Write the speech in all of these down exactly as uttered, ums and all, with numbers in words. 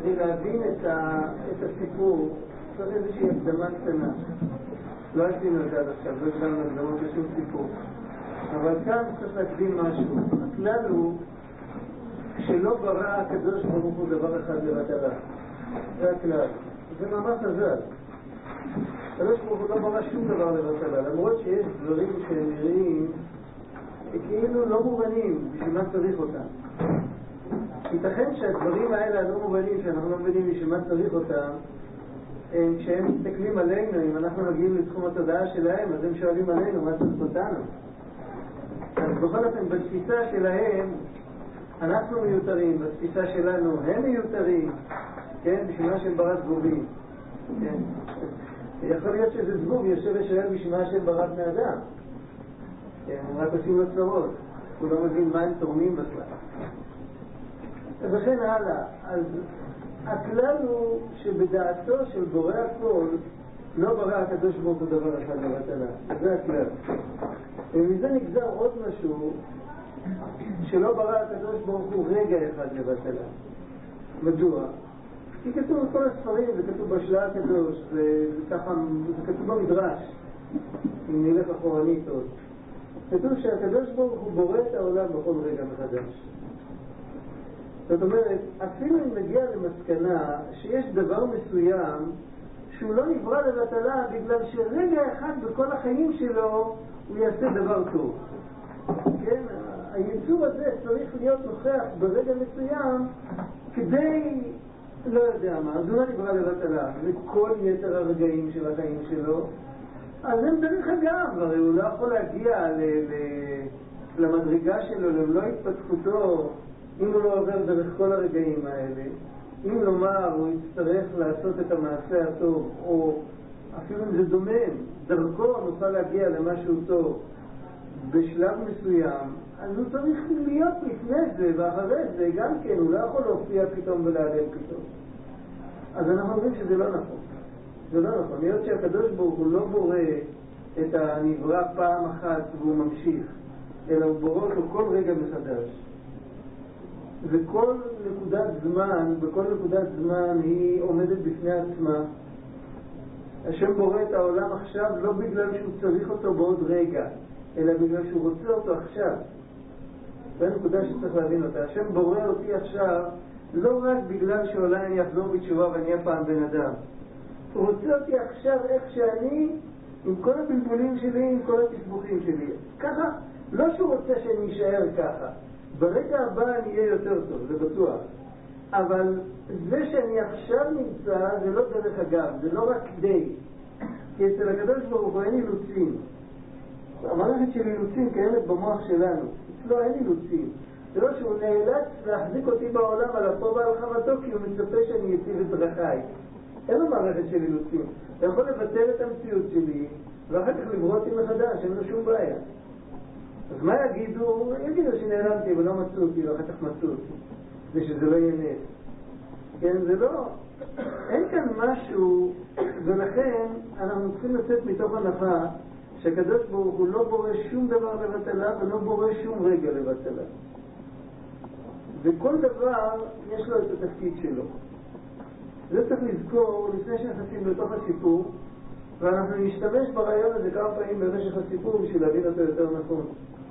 כדי להבין את, ה, את הסיפור, צריך איזושהי הקדמה קטנה. לא עשינו את זה עד עכשיו, לא הקדמנו הקדמות לשום סיפור. אבל כאן צריך להקדים משהו. הכלל הוא שלא ברא הקדוש ברוך הוא דבר אחד לבטלה. זה הכלל. זה ממש חז"ל. הקדוש ברוך הוא לא ברא שום דבר לבטלה, למרות שיש דברים שהם נראים כאילו לא מובנים בשביל מה צריך אותם. ייתכן שהדברים האלה הלא מובנים שאנחנו לא מבינים בשביל מה צריך אותם, הם, כשהם מסתכלים עלינו, אם אנחנו מגיעים לתחום התודעה שלהם, אז הם שואלים עלינו מה צריך אותנו. אז בכל אופן, בתפיסה שלהם אנחנו מיותרים, בתפיסה שלנו הם מיותרים, כן? בשביל מה שהם ברא זבובים, כן? יכול להיות שזה זבוב יושב ושואל בשביל מה שהם ברא בני אדם, כן? הם רק עושים לו צרות, הוא לא מבין מה הם תורמים בכלל. אז לכן הלאה, אז הכלל הוא שבדעתו של בורא הכל לא ברא הקדוש ברוך הוא דבר אחד לבטלה. זה הכלל. ומזה נגזר עוד משהו, שלא ברא הקדוש ברוך הוא רגע אחד לבטלה. מדוע? כי כתוב בכל הספרים, זה כתוב בשלה הקדוש, זה, ככה, זה כתוב במדרש, אם נלך אחורנית עוד. כתוב שהקדוש ברוך הוא בורא את העולם בכל רגע מחדש. זאת אומרת, אפילו אם נגיע למסקנה שיש דבר מסוים שהוא לא נברא לבטלה בגלל שרגע אחד בכל החיים שלו הוא יעשה דבר טוב. כן? היצור הזה צריך להיות נוכח ברגע מסוים כדי, לא יודע מה, אז הוא לא נברא לבטלה. וכל יתר הרגעים של החיים שלו, אז הם דרך אגב, הרי הוא לא יכול להגיע ל- ל- למדרגה שלו, למלוא התפתחותו, אם הוא לא עובר דרך כל הרגעים האלה. אם לומר הוא יצטרך לעשות את המעשה הטוב, או אפילו אם זה דומם, דרכו נוכל להגיע למשהו טוב בשלב מסוים, אז הוא צריך להיות לפני זה ואחרי זה גם כן, הוא לא יכול להופיע פתאום ולהיעלם פתאום. אז אנחנו אומרים שזה לא נכון. זה לא נכון. להיות שהקדוש ברוך הוא לא בורא את הנברא פעם אחת והוא ממשיך, אלא הוא בורא אותו כל רגע מחדש. וכל נקודת זמן, בכל נקודת זמן היא עומדת בפני עצמה. השם בורא את העולם עכשיו לא בגלל שהוא צריך אותו בעוד רגע, אלא בגלל שהוא רוצה אותו עכשיו. זו הנקודה שצריך להבין אותה. השם בורא אותי עכשיו לא רק בגלל שאולי אני אחזור בתשובה ואני אהיה פעם בן אדם. הוא רוצה אותי עכשיו איך שאני, עם כל הבלבולים שלי, עם כל התסבוכים שלי. ככה, לא שהוא רוצה שאני אשאר ככה. ברגע הבא אני אהיה יותר טוב, זה בטוח. אבל זה שאני עכשיו נמצא זה לא דרך אגב, זה לא רק כדי. כי אצל הקדוש ברוך הוא אין אילוצים. המערכת של אילוצים קיימת במוח שלנו. אצלו אין אילוצים. זה לא שהוא נאלץ להחזיק אותי בעולם על אפו ועל חמתו כי הוא מצפה שאני אציב את דרכיי. אין לו מערכת של אילוצים. אתה יכול לבטל את המציאות שלי ואחר כך לברוא אותי מחדש, אין לו שום בעיה. אז מה יגידו? יגידו שנעלמתי ולא מצאו אותי ואחר כך מצאו אותי. זה שזה לא יהיה נס. כן, זה לא... אין כאן משהו, ולכן אנחנו צריכים לצאת מתוך הנחה שהקדוש ברוך הוא לא בורא שום דבר לבטלה ולא בורא שום רגע לבטלה. וכל דבר יש לו את התפקיד שלו. זה צריך לזכור לפני שנכנסים לתוך הסיפור, ואנחנו נשתמש ברעיון הזה כמה פעמים במשך הסיפור בשביל להבין אותו יותר נכון.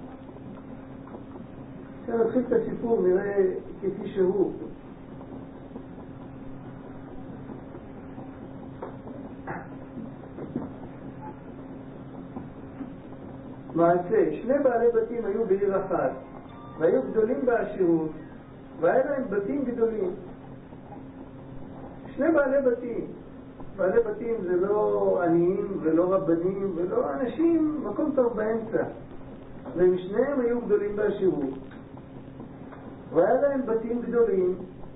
כשנתחיל את הסיפור נראה כפי שהוא. מעשה, שני בעלי בתים היו בעיר אחת, והיו גדולים בעשירות, והיה להם בתים גדולים. שני בעלי בתים. בעלי בתים זה לא עניים ולא רבנים ולא אנשים, מקום טוב באמצע. והם שניהם היו גדולים בעשירות. והיה להם בתים גדולים,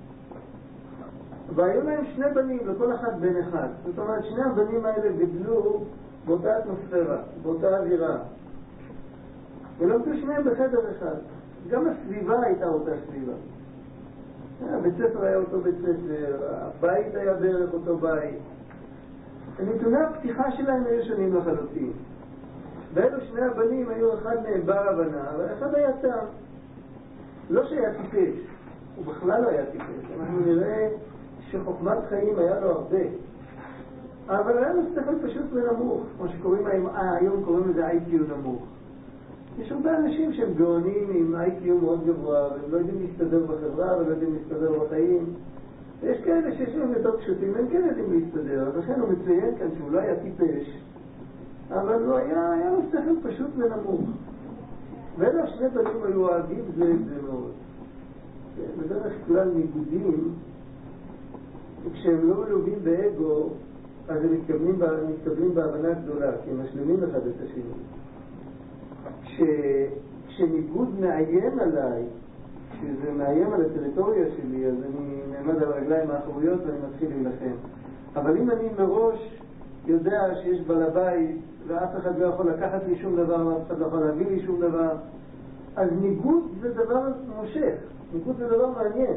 והיו להם שני בנים, לכל אחד בן אחד. זאת אומרת, שני הבנים האלה גדלו באותה אטמוספירה, באותה אווירה. ולמדו שניהם בחדר אחד. גם הסביבה הייתה אותה סביבה. הבית ספר היה אותו בית ספר, הבית היה בערך אותו בית. נתוני הפתיחה שלהם היו שונים לחלוטין. ואלו שני הבנים היו אחד מהם בר הבנה, ואחד היה תם. לא שהיה טיפש, הוא בכלל לא היה טיפש. אנחנו נראה שחוכמת חיים היה לו הרבה, אבל היה לו שכל פשוט ונמוך, כמו שקוראים היום, אה, היום קוראים לזה איי קיו נמוך. יש הרבה אנשים שהם גאונים עם איי קיו מאוד גבוה, והם לא יודעים להסתדר בחברה ולא יודעים להסתדר בחיים. ויש כאלה שיש להם יותר פשוטים, הם כן יודעים להסתדר, אז לכן הוא מציין כאן שהוא לא היה טיפש, אבל הוא היה, היה לו שכל פשוט ונמוך. ואלה שני בנים היו אוהבים זה את זה מאוד. בדרך כלל ניגודים, כשהם לא מלווים באגו, אז הם מתקבלים, מתקבלים בהבנה גדולה, כי הם משלימים אחד את השני. כש, כשניגוד מאיים עליי, כשזה מאיים על הטריטוריה שלי, אז אני נעמד על הרגליים האחוריות ואני מתחיל להילחם. אבל אם אני מראש יודע שיש בעל הבית ואף אחד לא יכול לקחת לי שום דבר ואף אחד לא יכול להביא לי שום דבר, אז ניגוד זה דבר מושך, ניגוד זה דבר מעניין.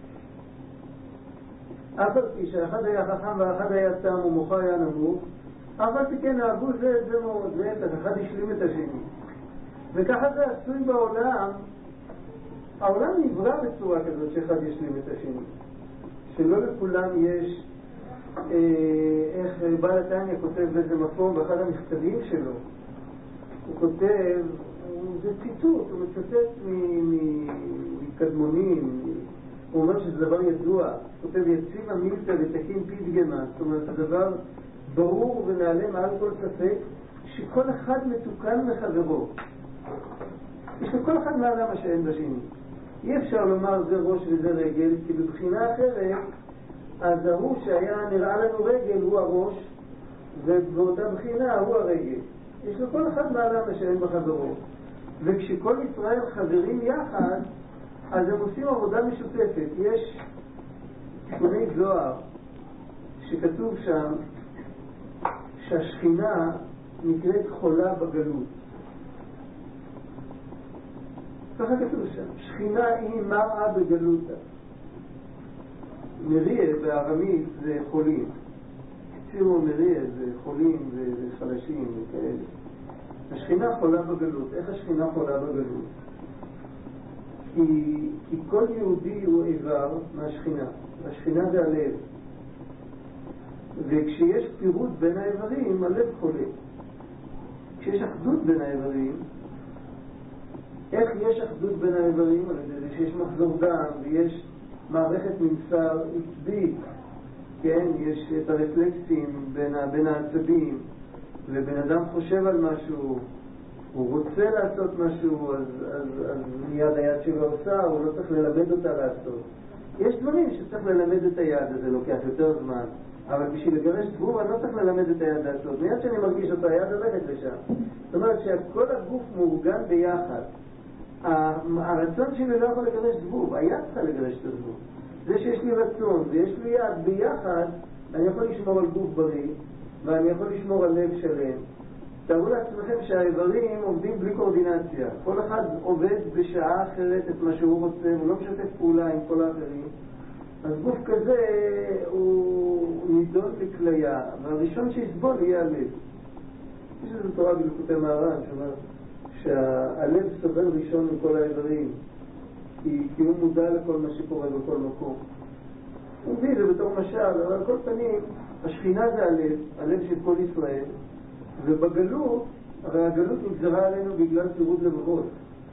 אף על פי שאחד היה חכם ואחד היה תם ומוחו היה נמוך, אף על פי כן אהבו זה את זה מאוד, זה את אחד השלים את השני. וככה זה עשוי בעולם, העולם נברא בצורה כזאת שאחד ישלים את השני. שלא לכולם יש, אה, איך בעל התניא כותב באיזה מקום, באחד המכתבים שלו, הוא כותב, זה ציטוט, הוא מצטט מקדמונים, הוא אומר שזה דבר ידוע, הוא כותב יציב המילתא ותקין פתגמה, זאת אומרת הדבר ברור ונעלה מעל כל ספק, שכל אחד מתוקן מחברו. יש לכל אחד מעלה מה שאין בשני. אי אפשר לומר זה ראש וזה רגל, כי בבחינה אחרת, אז ההוא שהיה נראה לנו רגל הוא הראש, ובאותה בחינה הוא הרגל. יש לכל אחד מעלה מה שאין בחברו. וכשכל ישראל חברים יחד, אז הם עושים עבודה משותפת. יש תיקוני זוהר שכתוב שם שהשכינה נקראת חולה בגלות. ככה כתוב שם, שכינה היא מראה בגלותה. מריה בארמית זה חולים. קצירו מריה זה חולים וחלשים וכאלה. השכינה חולה בגלות. איך השכינה חולה בגלות? כי, כי כל יהודי הוא איבר מהשכינה. השכינה זה הלב. וכשיש פירוט בין האיברים, הלב חולה. כשיש אחדות בין האיברים, איך יש אחדות בין האיברים? על ידי זה שיש מחזור דם ויש מערכת ממסר עצבית, כן? יש את הרפלקסים בין, בין העצבים, ובן אדם חושב על משהו, הוא רוצה לעשות משהו, אז, אז, אז מיד היד שלו עושה, הוא לא צריך ללמד אותה לעשות. יש דברים שצריך ללמד את היד, אז זה לוקח יותר זמן, אבל בשביל לגרש דבור אני לא צריך ללמד את היד לעשות. מיד שאני מרגיש אותו, היד הולכת לשם. זאת אומרת שכל הגוף מאורגן ביחד. הרצון שלי לא יכול לגרש דבור, היד צריכה לגרש את הדבור. זה שיש לי רצון ויש לי יד ביחד, אני יכול לשמור על גוף בריא ואני יכול לשמור על לב שלם. תראו לעצמכם שהאיברים עובדים בלי קואורדינציה. כל אחד עובד בשעה אחרת את מה שהוא רוצה, הוא לא משתף פעולה עם כל האחרים. אז גוף כזה הוא נידון לכליה, והראשון שיסבול יהיה הלב. יש איזו תורה בליקוטי מהר"ן שאומר שהלב סובל ראשון מכל האיברים, כי, כי הוא מודע לכל מה שקורה בכל מקום. הוא מביא זה בתור משל, אבל על כל פנים, השכינה זה הלב, הלב של כל ישראל, ובגלות, הרי הגלות נגזרה עלינו בגלל פירוד לבבות.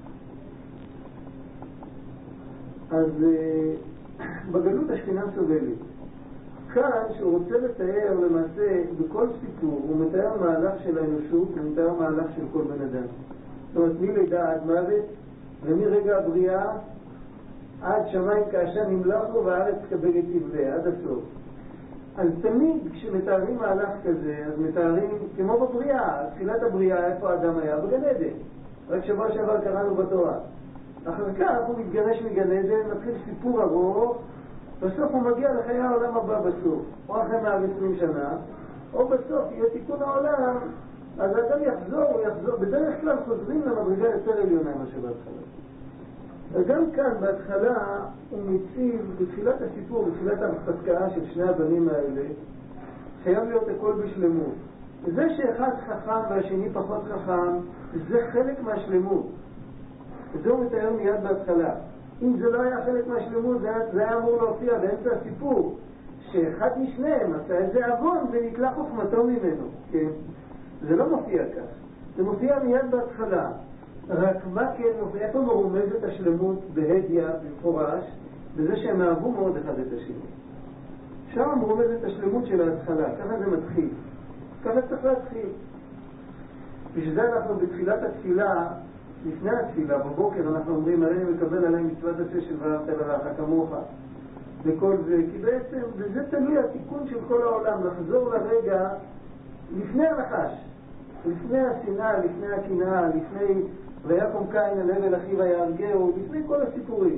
אז בגלות השכינה סובלת. כאן שהוא רוצה לתאר למעשה בכל סיפור, הוא מתאר מהלך של האנושות, הוא מתאר מהלך של כל בן אדם. זאת אומרת, מלידה עד מוות, ומרגע הבריאה עד שמיים כאשר נמלכו והארץ קבל את יבלה, עד הסוף. אז תמיד כשמתארים מהלך כזה, אז מתארים כמו בבריאה, תחילת הבריאה, איפה האדם היה? בגן עדן. רק שבוע שעבר קראנו בתורה. אחר כך הוא מתגרש מגן עדן, מתחיל סיפור ארוך, בסוף הוא מגיע לחיי העולם הבא בסוף, או אחרי מאה ועשרים שנה, או בסוף יהיה תיקון העולם, אז האדם יחזור, הוא יחזור, בדרך כלל חוזרים למדרגה יותר עליונה מה שבהתחלה. וגם כאן בהתחלה הוא מציב, בתחילת הסיפור, בתחילת ההפסקה של שני הבנים האלה, חייב להיות הכל בשלמות. זה שאחד חכם והשני פחות חכם, זה חלק מהשלמות. וזה הוא מתאר מיד בהתחלה. אם זה לא היה חלק מהשלמות, זה היה, זה היה אמור להופיע באמצע הסיפור. שאחד משניהם עשה איזה עוון ונתלה חוכמתו ממנו, כן? זה לא מופיע כך. זה מופיע מיד בהתחלה. רק מה כן מופיע? איפה מרומזת השלמות בהדיה, במפורש, בזה שהם אהבו מאוד אחד את השני. שם מרומזת השלמות של ההתחלה. ככה זה מתחיל. ככה צריך להתחיל. בשביל זה אנחנו בתחילת התפילה, לפני התפילה, בבוקר אנחנו אומרים, הרי אני מקבל עליי מצוות עשה של ואהבת לרעך כמוך. וכל זה, כי בעצם, וזה תלוי התיקון של כל העולם, לחזור לרגע לפני הנחש, לפני השנאה, לפני הקנאה, לפני ויקום קין על הבל אחיו ויהרגהו, לפני כל הסיפורים.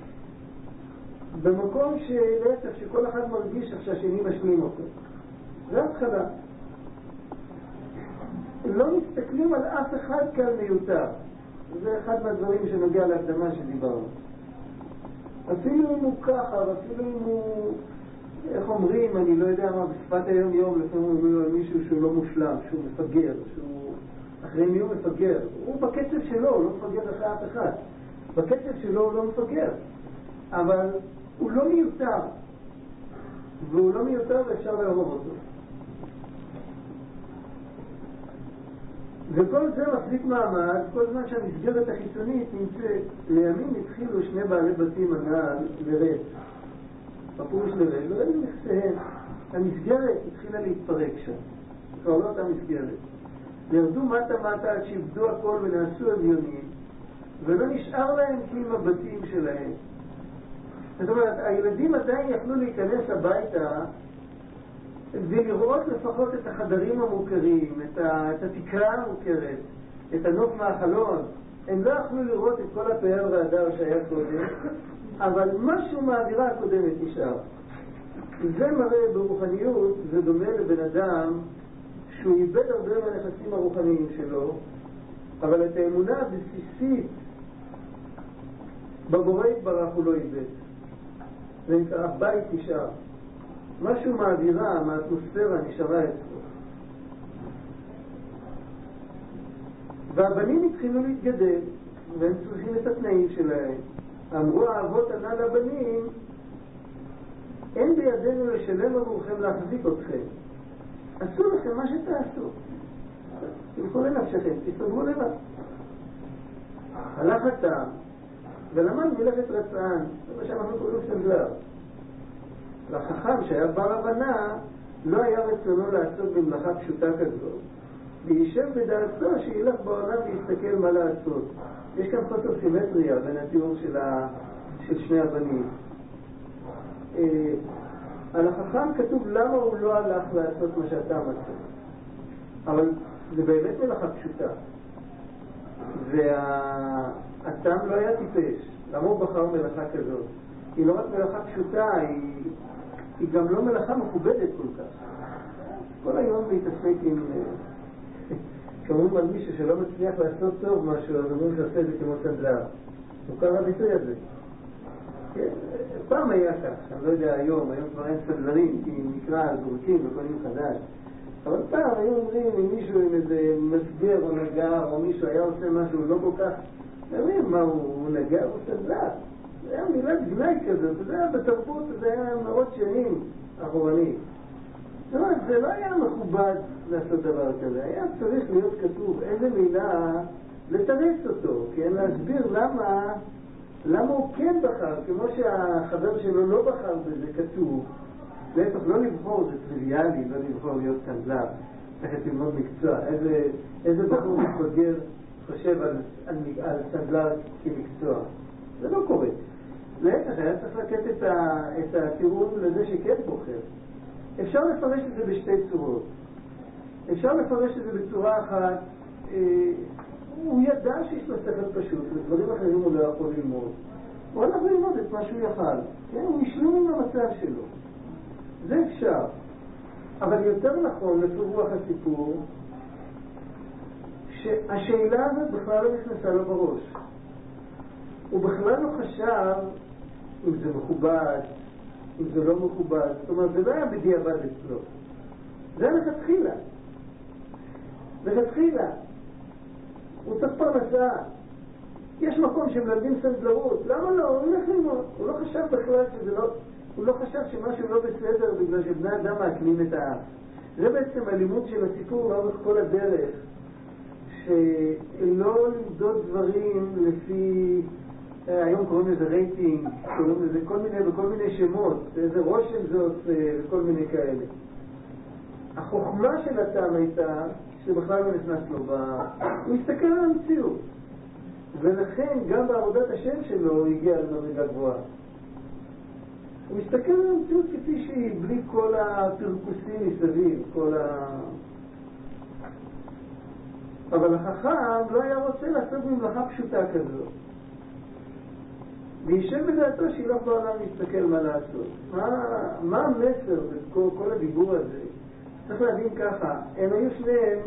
במקום שלהפך, שכל אחד מרגיש עכשיו שהשני משלים אותו. זה התחלה. לא מסתכלים על אף אחד כאן מיותר. זה אחד מהדברים שנוגע להקדמה שדיברנו. אפילו אם הוא ככה, אפילו אם הוא, איך אומרים, אני לא יודע מה, בשפת היום יום, לפעמים אומרים על מישהו שהוא לא מושלם, שהוא מפגר, שהוא אחרי מי הוא מפגר. הוא בקצב שלו, הוא לא מפגר אחרי אף אחד. בקצב שלו הוא לא מפגר. אבל הוא לא מיותר. והוא לא מיותר ואפשר לאהוב אותו. וכל זה מחזיק מעמד, כל זמן שהמסגרת החיצונית נמצאת. לימים התחילו שני בעלי בתים הנעל לרד. הפרוש לרד, לרד נכסיהם. המסגרת התחילה להתפרק שם. כבר לא אותה מסגרת. ירדו מטה מטה עד שיבדו הכל ונעשו אביונים, ולא נשאר להם כי עם הבתים שלהם. זאת אומרת, הילדים עדיין יכלו להיכנס הביתה ולראות לפחות את החדרים המוכרים, את, ה, את התקרה המוכרת, את הנוף מהחלון. הם לא יכלו לראות את כל הפאר והדר שהיה קודם, אבל משהו מהאווירה הקודמת נשאר. זה מראה ברוחניות, זה דומה לבן אדם שהוא איבד הרבה מהנכסים הרוחניים שלו, אבל את האמונה הבסיסית בבורא יתברך הוא לא איבד. זה נקרא, הבית נשאר. משהו מהאווירה, מהאטמוספירה נשארה אצלו. והבנים התחילו להתגדל, והם צריכים את התנאים שלהם. אמרו האבות ענה לבנים, אין בידינו לשלם עבורכם להחזיק אתכם. עשו לכם מה שתעשו. תלכו לנפשכם, תסתדרו לבד. הלך הטעם, ולמד מלאכת רצען, זה מה שאנחנו קוראים סנדלר. לחכם שהיה בר הבנה, לא היה רצונו לעשות במלאכה פשוטה כזאת, וישב בדעתו שילך בעולם ויסתכל מה לעשות. יש כאן חוסר סימטריה בין התיאור של, ה... של שני הבנים. אה, על החכם כתוב למה הוא לא הלך לעשות מה שאתה מצא. אבל זה באמת מלאכה פשוטה. והטעם לא היה טיפש. למה הוא בחר מלאכה כזאת? היא לא רק מלאכה פשוטה, היא, היא גם לא מלאכה מכובדת כל כך. כל היום להתעסק עם... כשאומרים על מישהו שלא מצליח לעשות טוב משהו, אז אומרים שעושה את זה כמו סנדלר. מוכר הביטוי הזה. פעם היה כך, אני לא יודע היום, היום כבר אין סנדלרים, כי נקרא זורקים וקונים חדש. אבל פעם היו אומרים אם מישהו עם איזה מסגר או נגר, או מישהו היה עושה משהו לא כל כך, אומרים מה הוא, הוא נגר או סנדלר. זה היה מילת גנאי כזאת, זה היה בתרבות, זה היה מאות שנים אחורנית. זאת אומרת, זה לא היה מכובד לעשות דבר כזה, היה צריך להיות כתוב איזה מילה לתרץ אותו, כן? להסביר למה, למה הוא כן בחר, כמו שהחבר שלו לא בחר בזה כתוב. להפך, לא לבחור, זה טריוויאלי, לא לבחור להיות סנדלר, צריך ללמוד מקצוע. איזה, איזה בחור מתבגר חושב על, על, על סנדלר כמקצוע? זה לא קורה. להפך, היה צריך לתת את, ה, את הטיעון לזה שכן בוחר. אפשר לפרש את זה בשתי צורות. אפשר לפרש את זה בצורה אחת, אה, הוא ידע שיש לו שכל פשוט, ודברים אחרים הוא לא יכול ללמוד. הוא הלך ללמוד את מה שהוא יכל. כן? הוא נשלום עם המצב שלו. זה אפשר. אבל יותר נכון, לפי רוח הסיפור, שהשאלה הזאת בכלל לא נכנסה לו בראש. הוא בכלל לא חשב אם זה מכובד, אם זה לא מכובד. זאת אומרת, זה לא היה בדיעבד אצלו. זה היה לכתחילה. לכתחילה. הוא צריך פרנסה. יש מקום שמלמדים סנדלרות. למה לא? הוא ילך ללמוד. הוא לא חשב בכלל שזה לא... הוא לא חשב שמשהו לא בסדר בגלל שבני אדם מעקמים את האף. זה בעצם הלימוד של הסיפור לאורך כל הדרך, שלא למדוד דברים לפי, היום קוראים לזה רייטינג, קוראים לזה כל מיני וכל מיני שמות, איזה רושם זה עושה וכל מיני כאלה. החוכמה של הטעם הייתה שבכלל לא נכנס לו בה, הוא הסתכל על המציאות, ולכן גם בעבודת השם שלו הוא הגיע למדרגה גבוהה. הוא מסתכל על המציאות כפי שהיא, בלי כל הפרקוסים מסביב, כל ה... אבל החכם לא היה רוצה לעשות ממלאכה פשוטה כזאת. וישב בדעתו שהיא לא בעולם להסתכל מה לעשות. מה, מה המסר בכל כל הדיבור הזה? צריך להבין ככה, הם היו שניהם,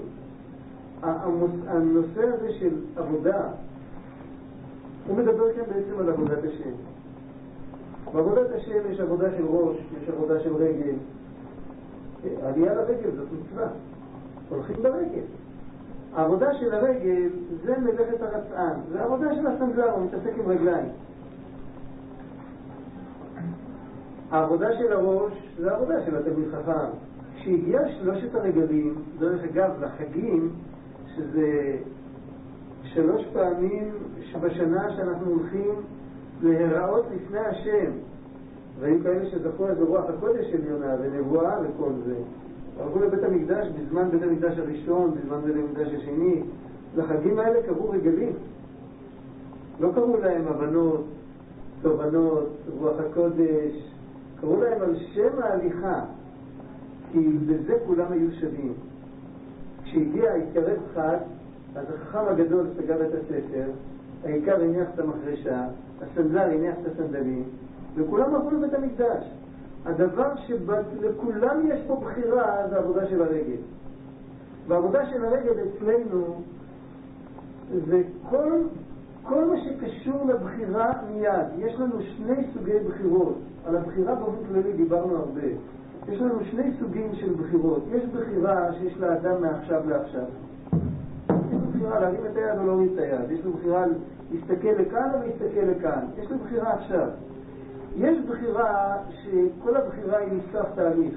הנושא הזה של עבודה, הוא מדבר כאן בעצם על עבודת השם. בעבודת השם יש עבודה של ראש, יש עבודה של רגל. עלייה לרגל זאת מצווה, הולכים ברגל. העבודה של הרגל זה מלאכת הרצען, זה העבודה של הסנדלר, הוא מתעסק עם רגליים. העבודה של הראש זה העבודה של התלמיד חכם. כשהגיע שלושת הרגלים, דרך אגב לחגים, שזה שלוש פעמים שבשנה שאנחנו הולכים להיראות לפני השם, והיו כאלה שזכו את רוח הקודש של יונה ונבואה וכל זה, הלכו לבית המקדש בזמן בית המקדש הראשון, בזמן בית המקדש השני. לחגים האלה קראו רגלים, לא קראו להם הבנות, תובנות, רוח הקודש, קראו להם על שם ההליכה, כי בזה כולם היו שווים. כשהגיע התקרב חג, אז החכם הגדול סגר את הספר, העיקר הניח את המחרשה, הסנדלר הניח את הסנדלים, וכולם עברו לבית המקדש. הדבר שלכולם יש פה בחירה זה העבודה של הרגל. והעבודה של הרגל אצלנו זה כל, כל מה שקשור לבחירה מיד. יש לנו שני סוגי בחירות. על הבחירה באופן כללי דיברנו הרבה. יש לנו שני סוגים של בחירות. יש בחירה שיש לאדם מעכשיו לעכשיו. יש לו בחירה להרים את היד או לא להרים את היד. יש לו בחירה להסתכל לכאן או להסתכל לכאן. יש לו בחירה עכשיו. יש בחירה שכל הבחירה היא נסף תהליך.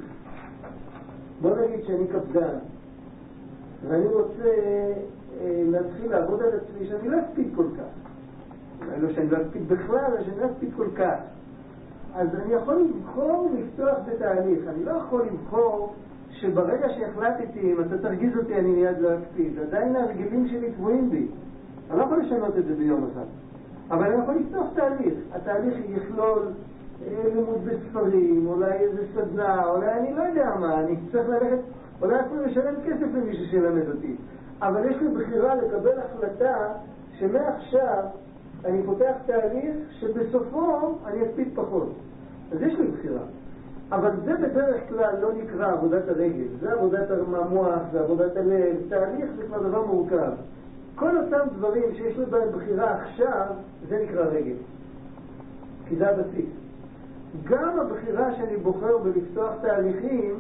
בוא נגיד שאני קפדן ואני רוצה אה, להתחיל לעבוד על עצמי שאני לא אספיד כל כך. לא שאני לא אספיד בכלל, אלא שאני לא אספיד כל כך. אז אני יכול לבחור לפתוח בתהליך. אני לא יכול לבחור שברגע שהחלטתי, אם אתה תרגיז אותי אני מיד לא אספיד. עדיין ההרגלים שלי תבואים בי. אני לא יכול לשנות את זה ביום אחד. אבל אני יכול לפתוח תהליך. התהליך יכלול לימוד בספרים, אולי איזה סדנה, אולי אני לא יודע מה, אני צריך ללכת, אולי אפילו לשלם כסף למישהו שילמד אותי. אבל יש לי בחירה לקבל החלטה שמעכשיו אני פותח תהליך שבסופו אני אספיד פחות. אז יש לי בחירה. אבל זה בדרך כלל לא נקרא עבודת הרגל. זה עבודת המוח, זה עבודת הלב. תהליך זה כבר דבר מורכב. כל אותם דברים שיש לי בהם בחירה עכשיו, זה נקרא רגל. כי זה הבסיס. גם הבחירה שאני בוחר בלפתוח תהליכים,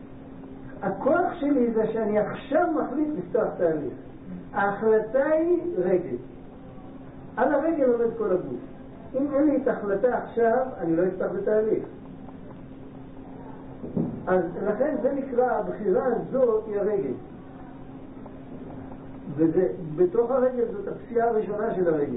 הכוח שלי זה שאני עכשיו מחליט לפתוח תהליך. ההחלטה היא רגל. על הרגל עומד כל הגוף. אם אין לי את ההחלטה עכשיו, אני לא אפתח בתהליך. אז לכן זה נקרא, הבחירה הזאת היא הרגל. ובתוך הרגל זאת הפסיעה הראשונה של הרגל.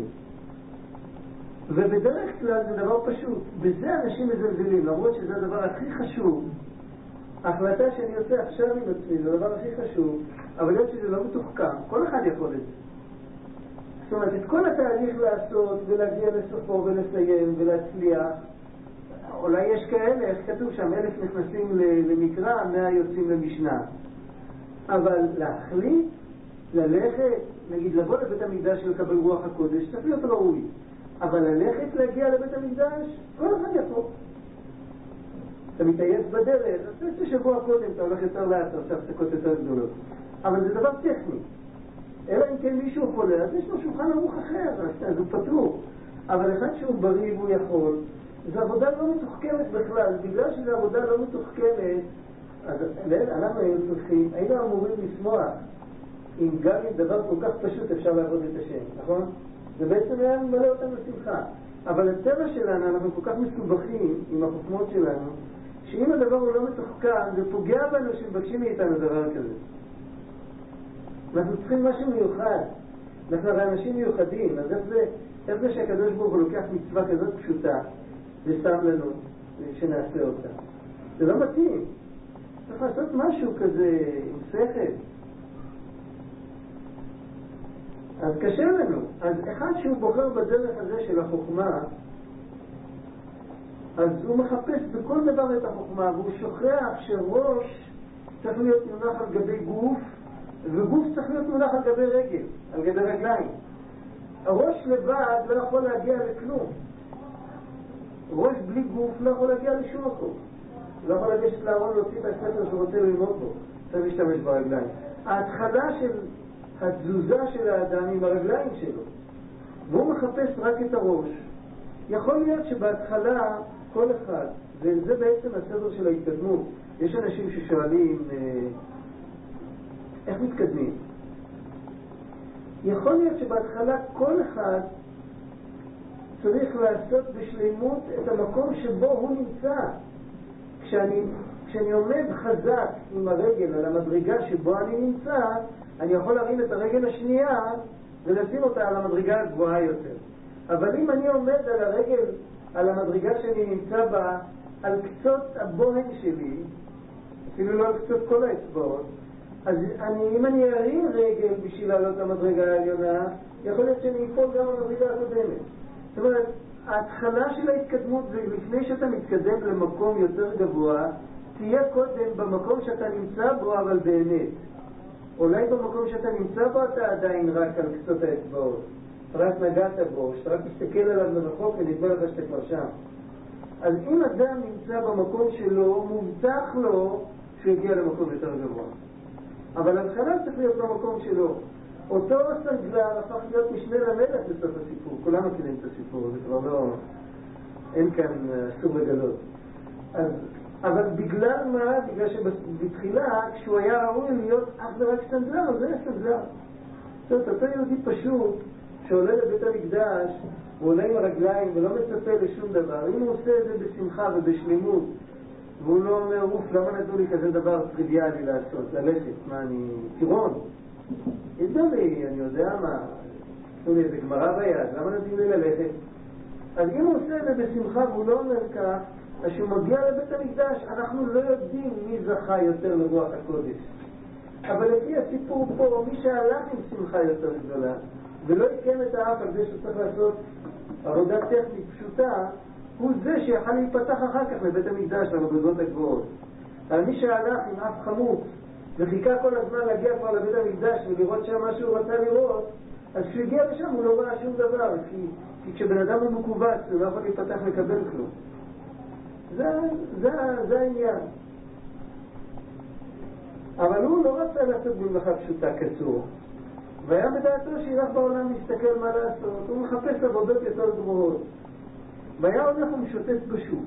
ובדרך כלל זה דבר פשוט. בזה אנשים מזלזלים, למרות שזה הדבר הכי חשוב. ההחלטה שאני עושה עכשיו עם עצמי זה הדבר הכי חשוב, אבל להיות שזה לא מתוחכם. כל אחד יכול את זה. זאת אומרת, את כל התהליך לעשות ולהגיע לסופו ולסיים ולהצליח. אולי יש כאלה, איך כתוב שם, אלף נכנסים למקרא, מאה יוצאים למשנה. אבל להחליט, ללכת, נגיד לבוא לבית המקדש ולקבל רוח הקודש, צריך להיות ראוי. אבל ללכת להגיע לבית המקדש, כל אחד יכול. אתה מתעייף בדרך, אז זה שבוע קודם אתה הולך יותר לאט, אתה עושה הפסקות יותר גדולות. אבל זה דבר טכני. אלא אם כן מישהו חולה, אז יש לו שולחן ערוך אחר, אז הוא פטור. אבל אחד שהוא בריא והוא יכול, זו עבודה לא מתוחכמת בכלל. בגלל שזו עבודה לא מתוחכמת, אז אנחנו היינו צריכים, היינו אמורים לשמוח אם גם עם דבר כל כך פשוט אפשר לעבוד את השם, נכון? זה בעצם היה ממלא אותנו שמחה. אבל הטבע שלנו, אנחנו כל כך מסובכים עם החוכמות שלנו, שאם הדבר הוא לא מתוחכם, זה פוגע בנו שמבקשים מאיתנו דבר כזה. אנחנו צריכים משהו מיוחד. אנחנו הרי אנשים מיוחדים, אז איך זה, איך זה שהקדוש ברוך הוא לוקח מצווה כזאת פשוטה ושם לנו שנעשה אותה? זה לא מתאים. צריך לעשות משהו כזה עם שכל. אז קשה לנו. אז אחד שהוא בוחר בדרך הזה של החוכמה, אז הוא מחפש בכל דבר את החוכמה, והוא שוכח שראש צריך להיות מונח על גבי גוף, וגוף צריך להיות מונח על גבי רגל, על גבי רגליים. הראש לבד לא יכול להגיע לכלום. ראש בלי גוף לא יכול להגיע לשום מקום. לא יכול לגשת לארון להוציא את הספר שהוא רוצה ללמוד בו. צריך להשתמש ברגליים. ההתחלה של התזוזה של האדם עם הרגליים שלו, והוא מחפש רק את הראש. יכול להיות שבהתחלה כל אחד, וזה בעצם הסדר של ההתקדמות, יש אנשים ששואלים איך מתקדמים. יכול להיות שבהתחלה כל אחד צריך לעשות בשלימות את המקום שבו הוא נמצא. כשאני, כשאני עומד חזק עם הרגל על המדרגה שבו אני נמצא, אני יכול להרים את הרגל השנייה ולשים אותה על המדרגה הגבוהה יותר. אבל אם אני עומד על הרגל, על המדרגה שאני נמצא בה, על קצות הבוהן שלי, אפילו לא על קצות כל האצבעות, אז אני, אם אני ארים רגל בשביל לעלות למדרגה העליונה, יכול להיות שאני אפול גם למדרגה הקודמת. זאת אומרת, ההתחלה של ההתקדמות זה לפני שאתה מתקדם למקום יותר גבוה, תהיה קודם במקום שאתה נמצא בו, אבל באמת. אולי במקום שאתה נמצא בו אתה עדיין רק על קצות האצבעות. רק נגעת בו, שאתה רק תסתכל עליו מרחוק ונדבר לך שאתה כבר שם. אז אם אדם נמצא במקום שלו, מובטח לו שהוא יגיע למקום יותר גבוה. אבל ההתחלה צריך להיות במקום שלו. אותו סנדלר הפך להיות משנה למלך בסוף הסיפור. כולם מכירים את הסיפור, זה כבר לא... אין כאן אסור לגלות. אז... אבל בגלל מה? בגלל שבתחילה, כשהוא היה ראוי להיות אך ורק סנדלר, אז זה היה סנדלר. זאת אומרת, אותו יהודי פשוט שעולה לבית המקדש, הוא עולה עם הרגליים ולא מצפה לשום דבר. אם הוא עושה את זה בשמחה ובשלימות, והוא לא אומר, אוף, למה נתנו לי כזה דבר טריוויאלי לעשות, ללכת? מה, אני טירון? ידעו לי, אני יודע מה, נתנו לי איזה גמרא ביד, למה נתנו לי ללכת? אז אם הוא עושה את זה בשמחה והוא לא אומר כך, אז שהוא מגיע לבית המקדש, אנחנו לא יודעים מי זכה יותר לרוח הקודש. אבל לפי הסיפור פה, מי שהלך עם שמחה יותר גדולה, ולא יקם את האף על זה שצריך לעשות עבודה טכנית פשוטה, הוא זה שיכל להיפתח אחר כך לבית המקדש, למדרגות הגבוהות. אבל מי שהלך עם אף חמוץ, וחיכה כל הזמן להגיע כבר לבית המקדש ולראות שם מה שהוא רצה לראות, אז כשהוא הגיע לשם הוא לא ראה שום דבר, כי, כי כשבן אדם הוא מקובץ, הוא לא יכול להיפתח לקבל כלום. זה, זה, זה העניין. אבל הוא לא רצה לעשות במלאכה פשוטה קצור, והיה בדעתו שילך בעולם להסתכל מה לעשות. הוא מחפש עבודות יותר גבוהות, והיה הולך ומשוטט בשוק.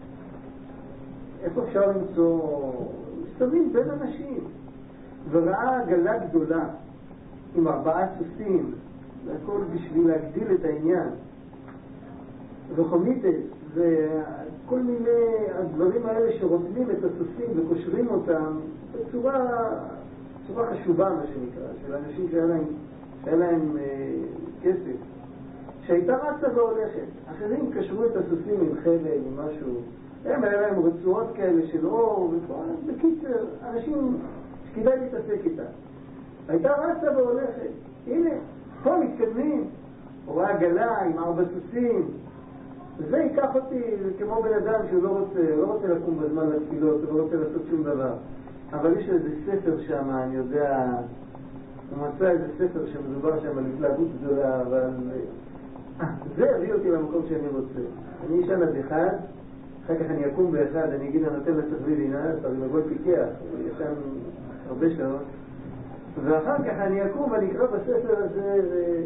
איפה אפשר למצוא? מסתובבים בין אנשים, וראה עגלה גדולה עם ארבעה סוסים, והכל בשביל להגדיל את העניין, וחומיטס וכל מיני הדברים האלה שרותמים את הסוסים וקושרים אותם בצורה צורה חשובה, מה שנקרא, של אנשים שהיה להם, שהיה להם אה, כסף, שהייתה רצה והולכת. אחרים קשרו את הסוסים עם חבל, עם משהו, הם היה להם רצועות כאלה של אור וכל, בקיצר, אנשים שכדאי להתעסק איתה. הייתה רצה והולכת. הנה, פה מתקדמים, רואה עגלה עם ארבע סוסים. וזה ייקח אותי כמו בן אדם שהוא לא רוצה, לא רוצה לקום בזמן לתפילות, לא רוצה לעשות שום דבר. אבל יש איזה ספר שם, אני יודע, הוא מצא איזה ספר שמדובר שם על התלהבות גדולה, אבל זה הביא אותי למקום שאני רוצה. אני אשן עד אחד, אחר כך אני אקום באחד, אני אגיד, אני נותן לצחבי לינה, אז אני מבוא פיקח, הוא ישן הרבה שעות, ואחר כך אני אקום ואני אקרא בספר הזה, ו...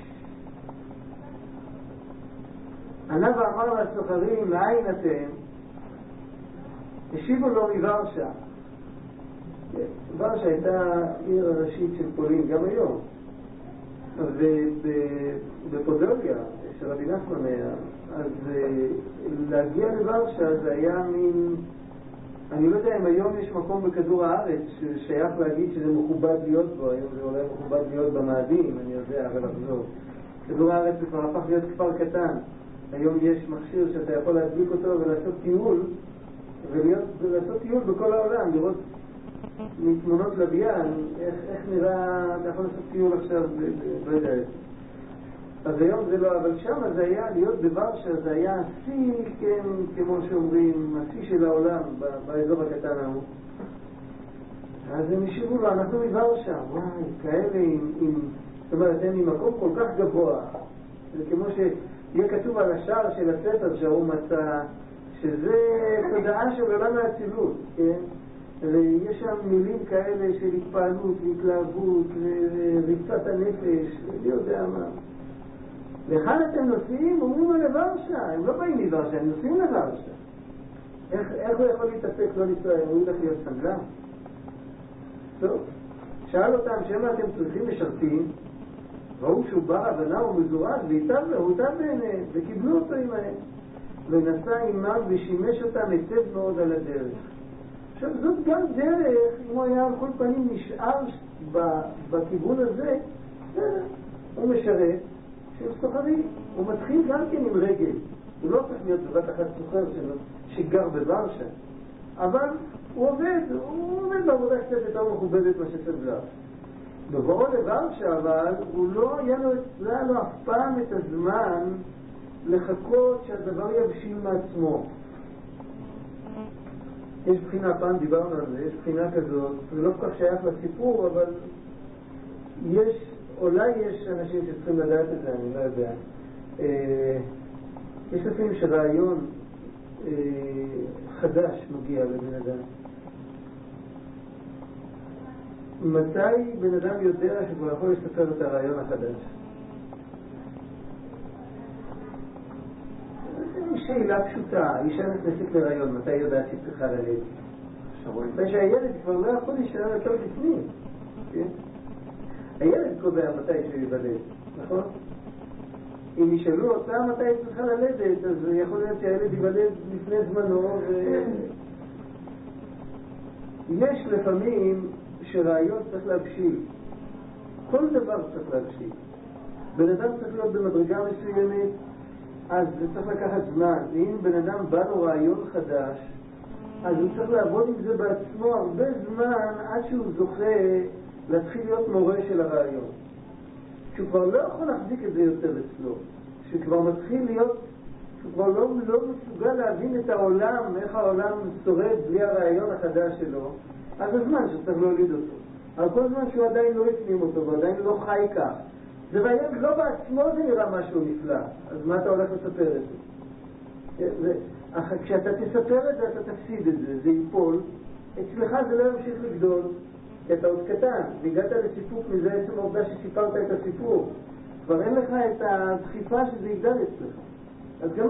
ענה ואמר לסוחרים, מאין אתם? השיבו לו מוורשה. ורשה הייתה עיר הראשית של פולין, גם היום. ובפודוליה, שרבי נחמן היה, אז להגיע לוורשה זה היה מין, אני לא יודע אם היום יש מקום בכדור הארץ ששייך להגיד שזה מכובד להיות בו, היום זה אולי מכובד להיות במאדים, אני יודע, אבל לחזור. כדור הארץ זה כבר הפך להיות כפר קטן. היום יש מכשיר שאתה יכול להדליק אותו ולעשות טיול, ולעשות טיול בכל העולם, לראות מתמונות לוויין, איך, איך נראה, אתה יכול לעשות טיול עכשיו, לא יודע איזה. אז היום זה לא, אבל שם זה היה, להיות בוורשה, זה היה השיא, כן, כמו שאומרים, השיא של העולם באזור הקטן ההוא. אז הם השיבו לו, אנחנו מוורשה, וואי, כאלה עם, עם, זאת אומרת, הם ממקום כל כך גבוה, זה כמו שיהיה כתוב על השער של הספר שהוא מצא, שזה תודעה של עולם האצילות, כן? ויש שם מילים כאלה של התפעלות, התלהבות, ריצת הנפש, אני יודע מה. ואחד אתם נוסעים, אומרים לו לוורשה, הם לא באים לוורשה, הם נוסעים לוורשה. איך, איך הוא יכול להתעסק לא לנסוע, הוא הולך להיות סנדלן? טוב, שאל אותם שמה אתם צריכים משרתים, ראו שהוא בא הבנה ומזורז, והוא איתם בעיניהם, וקיבלו אותו עמהם. ונסע עמם ושימש אותם היטב מאוד על הדרך. עכשיו זאת גם דרך, אם הוא היה על כל פנים נשאר בכיוון הזה, הוא משרת של סוחרים. הוא מתחיל גם כן עם רגל. הוא לא צריך להיות בבת אחת סוחר שלו, שגר בוורשה. אבל הוא עובד, הוא עובד בעבודה קצת יותר מכובדת מה שסבלה. בבואו לוורשה אבל, הוא לא היה לו, לא היה לו אף פעם את הזמן לחכות שהדבר יבשיל מעצמו. יש בחינה, פעם דיברנו על זה, יש בחינה כזאת, זה לא כל כך שייך לסיפור, אבל יש, אולי יש אנשים שצריכים לדעת את זה, אני לא יודע. אה, יש לפעמים שרעיון אה, חדש מגיע לבן אדם. מתי בן אדם יודע שכבר יכול לספר את הרעיון החדש? שאלה פשוטה, אישה נכנסת לרעיון, מתי יודעת שהיא צריכה ללדת? ושהילד כבר לא יכול להישאר יותר בפנים, כן? הילד קובע מתי שהוא ייוולד, נכון? אם ישאלו אותה מתי היא צריכה ללדת, אז יכול להיות שהילד ייוולד לפני זמנו, ו... יש לפעמים שרעיון צריך להבשיל. כל דבר צריך להבשיל. בן אדם צריך להיות במדרגה מסוימת, אז זה צריך לקחת זמן. ואם בן אדם בא לו רעיון חדש, אז הוא צריך לעבוד עם זה בעצמו הרבה זמן עד שהוא זוכה להתחיל להיות מורה של הרעיון. שהוא כבר לא יכול להחזיק את זה יותר אצלו. שהוא כבר מתחיל להיות, שהוא כבר לא, לא מסוגל להבין את העולם, איך העולם שורד בלי הרעיון החדש שלו, אז הזמן שצריך להוליד אותו. אבל כל זמן שהוא עדיין לא הפנים אותו ועדיין לא חי כך, זה רעיון לא בעצמו זה נראה משהו נפלא, אז מה אתה הולך לספר את זה? זה כשאתה תספר את זה אתה תפסיד את זה, זה ייפול, אצלך זה לא ימשיך לגדול, כי אתה עוד קטן, והגעת לסיפוק מזה עצם העובדה שסיפרת את הסיפור, כבר אין לך את הדחיפה שזה יגדל אצלך. אז גם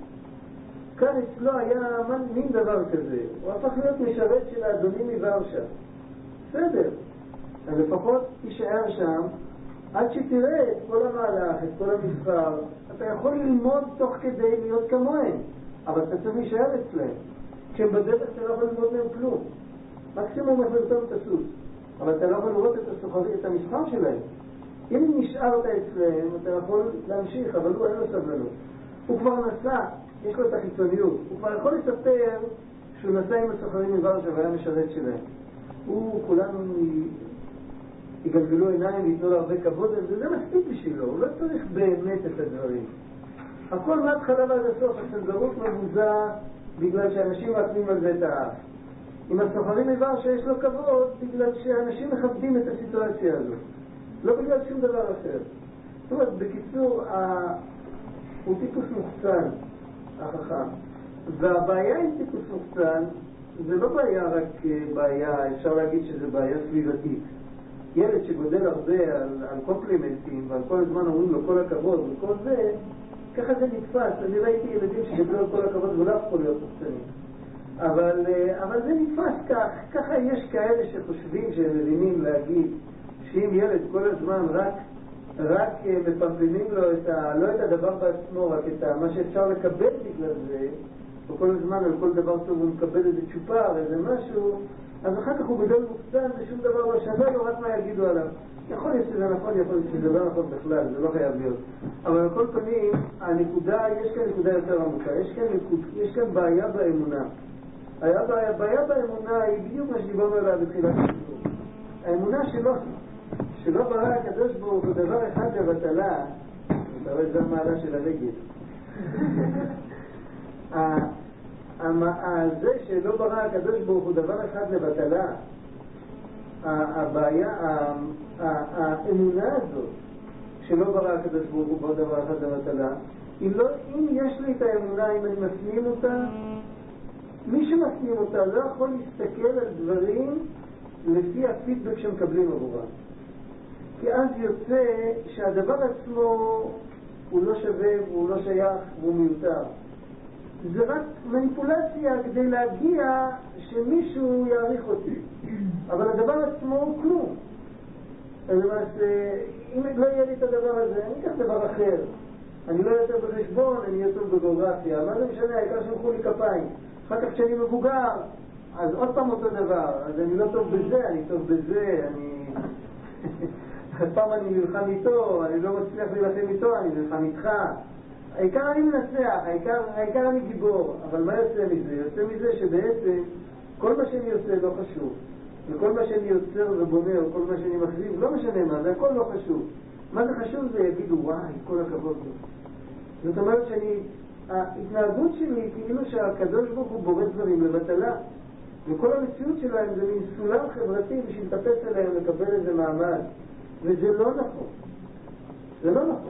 כאן אצלו היה מין דבר כזה, הוא הפך להיות משרת של האדונים מוורשה. בסדר, אז לפחות תישאר שם עד שתראה את כל המהלך, את כל המסחר. אתה יכול ללמוד תוך כדי להיות כמוהם, אבל אתה צריך להישאר אצלהם. כשהם בדרך אתה לא יכול ללמוד מהם כלום. מקסימום איך לרתום את הסוס, אבל אתה לא יכול לראות את הסוחרי, את המסחר שלהם. אם נשארת אצלהם אתה יכול להמשיך, אבל הוא אין לו סבלנות. הוא כבר נסע, יש לו את החיצוניות, הוא כבר יכול לספר שהוא נסע עם הסוחרים מוורשה והיה משרת שלהם. הוא, כולנו יגלגלו עיניים ויתנו לו הרבה כבוד, אז זה מספיק בשבילו, הוא לא צריך באמת את הדברים. הכל מההתחלה ועד הסוף, הסנדרות מבוזה בגלל שאנשים מעצמים על זה את האף. עם הסוחרים מוורשה יש לו כבוד בגלל שאנשים מכבדים את הסיטואציה הזאת, לא בגלל שום דבר אחר. זאת אומרת, בקיצור, ה... הוא טיפוס מוחצן, החכם. והבעיה עם טיפוס מוחצן זה לא בעיה רק בעיה, אפשר להגיד שזה בעיה סביבתית. ילד שגודל הרבה על, על קומפלימנטים ועל כל הזמן אומרים לו כל הכבוד וכל זה, ככה זה נתפס. אני ראיתי ילדים שגדלו על כל הכבוד ולא הפכו להיות מוחצנים. אבל, אבל זה נתפס כך. ככה יש כאלה שחושבים שהם מבינים להגיד שאם ילד כל הזמן רק רק מפמפמים לו את ה, לא את הדבר בעצמו, רק את ה, מה שאפשר לקבל בגלל זה, וכל הזמן על כל דבר טוב הוא מקבל איזה צ'ופר, איזה משהו, אז אחר כך הוא גדול מוקצן ושום דבר לא שווה לו, רק מה יגידו עליו. יכול להיות שזה נכון, יכול להיות שזה לא נכון בכלל, זה לא חייב להיות. אבל על כל פנים, הנקודה, יש כאן נקודה יותר עמוקה, יש כאן, נקוד, יש כאן בעיה באמונה. הבעיה, הבעיה באמונה היא בדיוק מה שדיברנו עליה בתחילת הסיפור. האמונה שלו, שלא ברא הקדוש ברוך הוא דבר אחד לבטלה, אתה רואה, זה המעלה של הרגל. זה שלא ברא הקדוש ברוך הוא דבר אחד לבטלה, הבעיה, האמונה הזאת שלא ברא הקדוש ברוך הוא דבר אחד לבטלה, אם יש לי את האמונה, אם אני מפנים אותה, מי שמפנים אותה לא יכול להסתכל על דברים לפי הפידבק שמקבלים עבורה. כי אז יוצא שהדבר עצמו הוא לא שווה, הוא לא שייך, הוא מיותר. זה רק מניפולציה כדי להגיע שמישהו יעריך אותי. אבל הדבר עצמו הוא כלום. אז למעשה, אם לא יהיה לי את הדבר הזה, אני אקח דבר אחר. אני לא יותר בחשבון, אני יותר בגיאוגרפיה. מה זה משנה? העיקר שמחו לי כפיים. אחר כך כשאני מבוגר, אז עוד פעם אותו דבר. אז אני לא טוב בזה, אני טוב בזה, אני... פעם אני נלחם איתו, אני לא מצליח להילחם איתו, אני נלחם איתך. העיקר אני מנצח, העיקר, העיקר אני גיבור. אבל מה יוצא מזה? יוצא מזה שבעצם כל מה שאני עושה לא חשוב. וכל מה שאני יוצר ובונה, או כל מה שאני מחזיב, לא משנה מה, זה הכל לא חשוב. מה זה חשוב זה יגידו, וואי, כל הכבוד לו. זאת אומרת שאני, ההתנהגות שלי היא כאילו שהקדוש ברוך הוא בורא דברים לבטלה. וכל המציאות שלהם זה מין סולם חברתי בשביל לטפס עליהם, לקבל איזה מעמד. וזה לא נכון. זה לא נכון.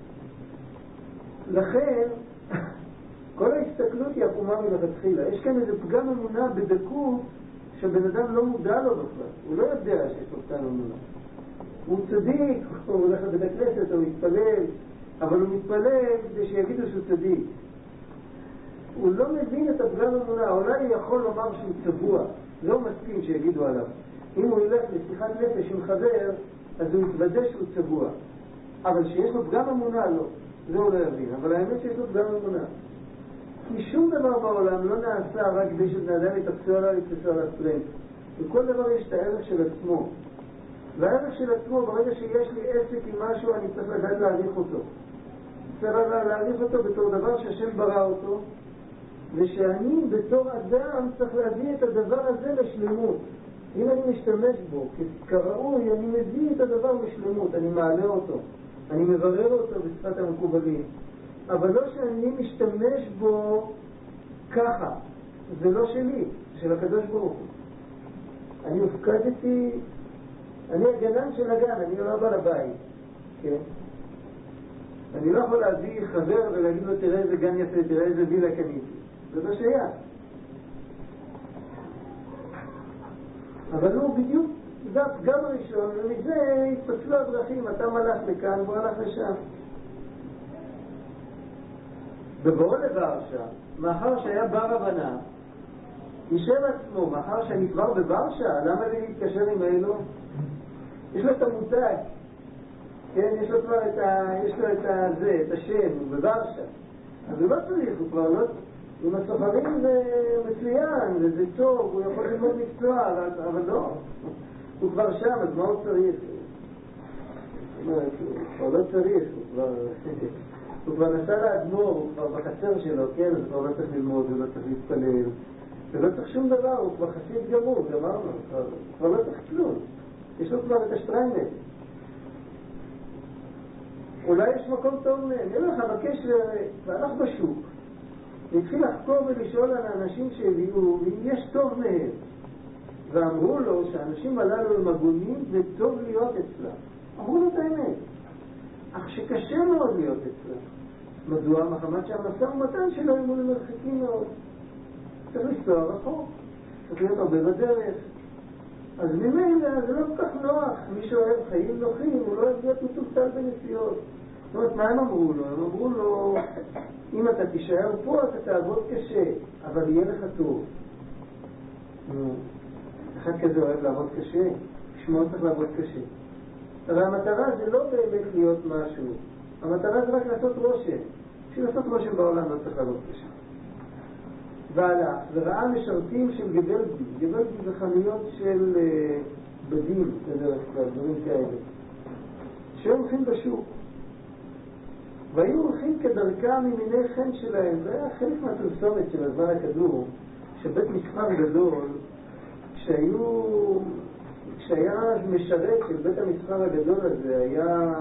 לכן, כל ההסתכלות היא עקומה מלכתחילה. יש כאן איזה פגם אמונה בדקות שבן אדם לא מודע לו בכלל. הוא לא יודע שיש לו פגם אמונה. הוא צדיק, הוא הולך לבית הכנסת, הוא מתפלל, אבל הוא מתפלל כדי שיגידו שהוא צדיק. הוא לא מבין את הפגם אמונה. אולי הוא יכול לומר שהוא צבוע, לא מסכים שיגידו עליו. אם הוא ילך לשיחת נפש עם חבר, אז הוא יתוודא שהוא צבוע. אבל שיש לו פגם אמונה, לא. זה הוא לא יבין. אבל האמת שיש לו פגם אמונה. כי שום דבר בעולם לא נעשה רק כדי שבני אדם יתפסו עליו ויתפסו עליו טרנד. וכל דבר יש את הערך של עצמו. והערך של עצמו, ברגע שיש לי עסק עם משהו, אני צריך לדעת להעריך אותו. צריך להעריך אותו בתור דבר שהשם ברא אותו, ושאני בתור אדם צריך להביא את הדבר הזה לשלמות. אם אני משתמש בו כראוי, אני מביא את הדבר לשלמות, אני מעלה אותו, אני מברר אותו בשפת המקובלים. אבל לא שאני משתמש בו ככה, זה לא שלי, של הקדוש ברוך הוא. אני הופקדתי, אני הגנן של הגן, אני לא בא לבית, כן? אני לא יכול להביא חבר ולהגיד לו תראה איזה גן יפה, תראה איזה וילה קניתי. זה לא שייך. אבל הוא בדיוק, זה הפגם הראשון, ומזה התפצלו הדרכים, אתה מלך לכאן והוא הלך לשם. בבואו לברשה, מאחר שהיה בר הבנה, ישב עצמו, מאחר שאני כבר בברשה, למה לי להתקשר עם האלו? יש לו את המותג, כן? יש לו כבר את ה... יש לו את ה... זה, את השם, הוא בברשה. אז הוא לא צריך, הוא כבר לא... עם הסוחרים זה מצוין, וזה טוב, הוא יכול ללמוד מקצוע, אבל לא. הוא כבר שם, אז מה הוא צריך? הוא כבר לא צריך, הוא כבר... הוא כבר נסע לאדמו"ר, הוא כבר בחצר שלו, כן? אז כבר לא צריך ללמוד, הוא לא צריך להתפלל. ולא צריך שום דבר, הוא כבר חסיד גמור, גמרנו, הוא כבר לא צריך כלום. יש לו כבר את השטריימל. אולי יש מקום טוב מהם, ילך, הבקש והלך בשוק. והתחיל לחקור ולשאול על האנשים שהביאו, ואם יש טוב מהם. ואמרו לו שהאנשים הללו הם הגונים וטוב להיות אצלם. אמרו לו את האמת. אך שקשה מאוד להיות אצלם. מדוע? מחמת שהמשא ומתן שלו הם מול מרחקים מאוד. צריך לנסוע רחוק. צריך להיות הרבה בדרך. אז ממילא זה לא כל כך נוח. מי שאוהב חיים נוחים, הוא לא אוהב להיות מטולטל בנסיעות. זאת אומרת, מה הם אמרו לו? הם אמרו לו, אם אתה תישאר פה, אתה תעבוד קשה, אבל יהיה לך טוב. אחד כזה אוהב לעבוד קשה, שמוע צריך לעבוד קשה. אבל המטרה זה לא באמת להיות משהו. המטרה זה רק לעשות רושם. בשביל לעשות רושם בעולם לא צריך לעלות לשם. והלך, וראה משרתים של גבלגי. גבלגי זה חנויות של uh, בדים, בדרך כלל, דברים כאלה. שהם הולכים בשוק. והיו הולכים כדרכם ממיני חן שלהם. זה היה חלק מהפרסומת של הזמן הכדור, שבית מסחר גדול, כשהיו, כשהיה משרת של בית המסחר הגדול הזה, היה,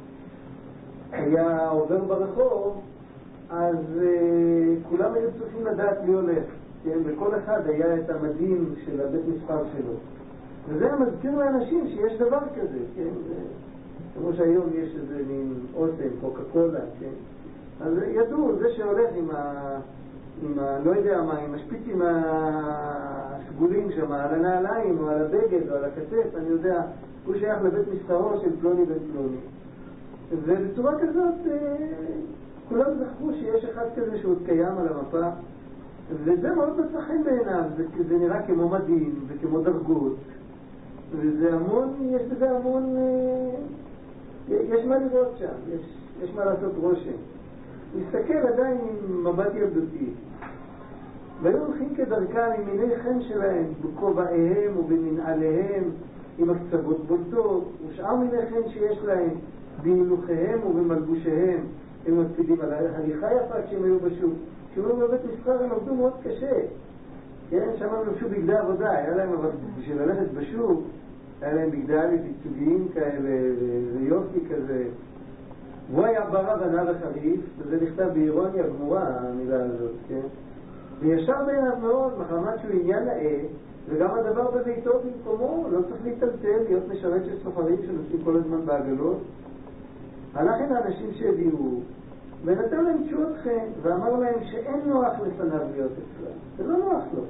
היה עובר ברחוב, אז uh, כולם היו צריכים לדעת מי הולך. כן? וכל אחד היה את המדים של הבית מסחר שלו. וזה היה מזכיר לאנשים שיש דבר כזה, כן? כמו שהיום יש איזה מין אוסם, קוקה קולה, כן? אז ידעו, זה שהולך עם ה... עם ה... לא יודע מה, עם השפיצים הסגולים שם, על הנעליים או על הבגד או על הכתף, אני יודע, הוא שייך לבית מסחרו של פלוני בן פלוני. ובצורה כזאת כולם זכרו שיש אחד כזה שהוא קיים על המפה, וזה מאוד מצחן בעיניו, זה, זה נראה כמו מדהים וכמו דרגות, וזה המון, יש בזה המון, יש מה לראות שם, יש, יש מה לעשות רושם. מסתכל עדיין עם מבט ילדותי. והיו הולכים כדרכם עם מיני חן שלהם, בכובעיהם ובמנעליהם, עם הקצוות בולטות, ושאר מיני חן שיש להם, בהילוכיהם ובמלבושיהם. הם מקפידים על ההליכה יפה כשהם היו בשוק. כשהם היו בבית מסחר הם עבדו מאוד קשה. כן, שם הם לבשו בגדי עבודה, היה להם אבל בשביל ללכת בשוק, היה להם בגדי א' ייצוגיים כאלה, ויופי כזה. והוא היה ברבנה וחריף, וזה נכתב באירוניה גמורה, המילה הזאת, כן? וישר בעיניו מאוד, מחמת שהוא עניין נאה, וגם הדבר בביתו במקומו, לא צריך להתלטל, להיות משרת של סוחרים שנוסעים כל הזמן בעגלות. הלך אל האנשים שהביאו, ונתן להם תשואות חן, ואמר להם שאין נוח לפניו להיות אצלם. זה לא נוח לו.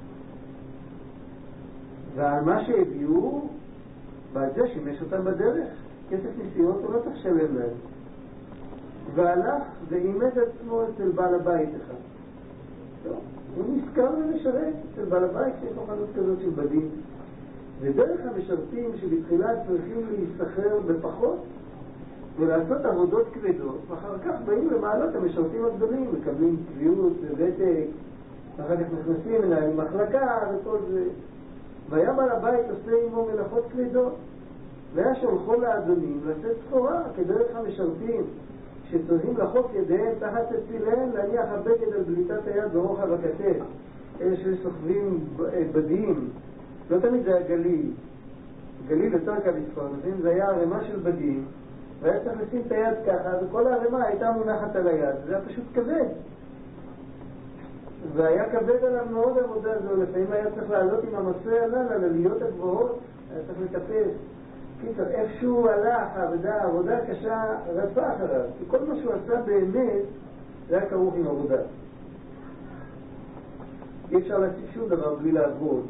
ועל מה שהביאו, ועד זה שימש אותם בדרך. כסף נסיעות הוא לא צריך לשלם להם. והלך ועימד עצמו אצל בעל הבית אחד. טוב, הוא נזכר ומשרת אצל בעל הבית שיש לו חנות כזאת של בדים. ודרך המשרתים שבתחילה צריכים להיסחר בפחות ולעשות עבודות כבדות, ואחר כך באים למעלות המשרתים הגדולים, מקבלים קביעות וותק, ואחר כך נכנסים אליהם מחלקה וכל זה. והיה בעל הבית עושה עמו מלאכות כבדות, והיה שולחו לאדונים לשאת סחורה כדרך המשרתים שצריכים לחוק ידיהם תחת תציליהם להניח הבגד על בליטת היד ברוחב הכתף. אלה שסוחבים בדים, לא תמיד זה היה גליל, גליל יותר קל לסחור, זה היה הרמה של בדים, והיה צריך לשים את היד ככה, וכל הרמה הייתה מונחת על היד, זה היה פשוט כבד. והיה כבד עליו מאוד עבודה הזו, לפעמים היה צריך לעלות עם המסע עליו, על עליות הגבוהות, היה צריך לטפס. קיצר, איפשהו הלך, העבודה, העבודה קשה, רדפה אחריו. כי כל מה שהוא עשה באמת, זה היה כרוך עם עבודה. אי אפשר להשיג שום דבר בלי לעבוד.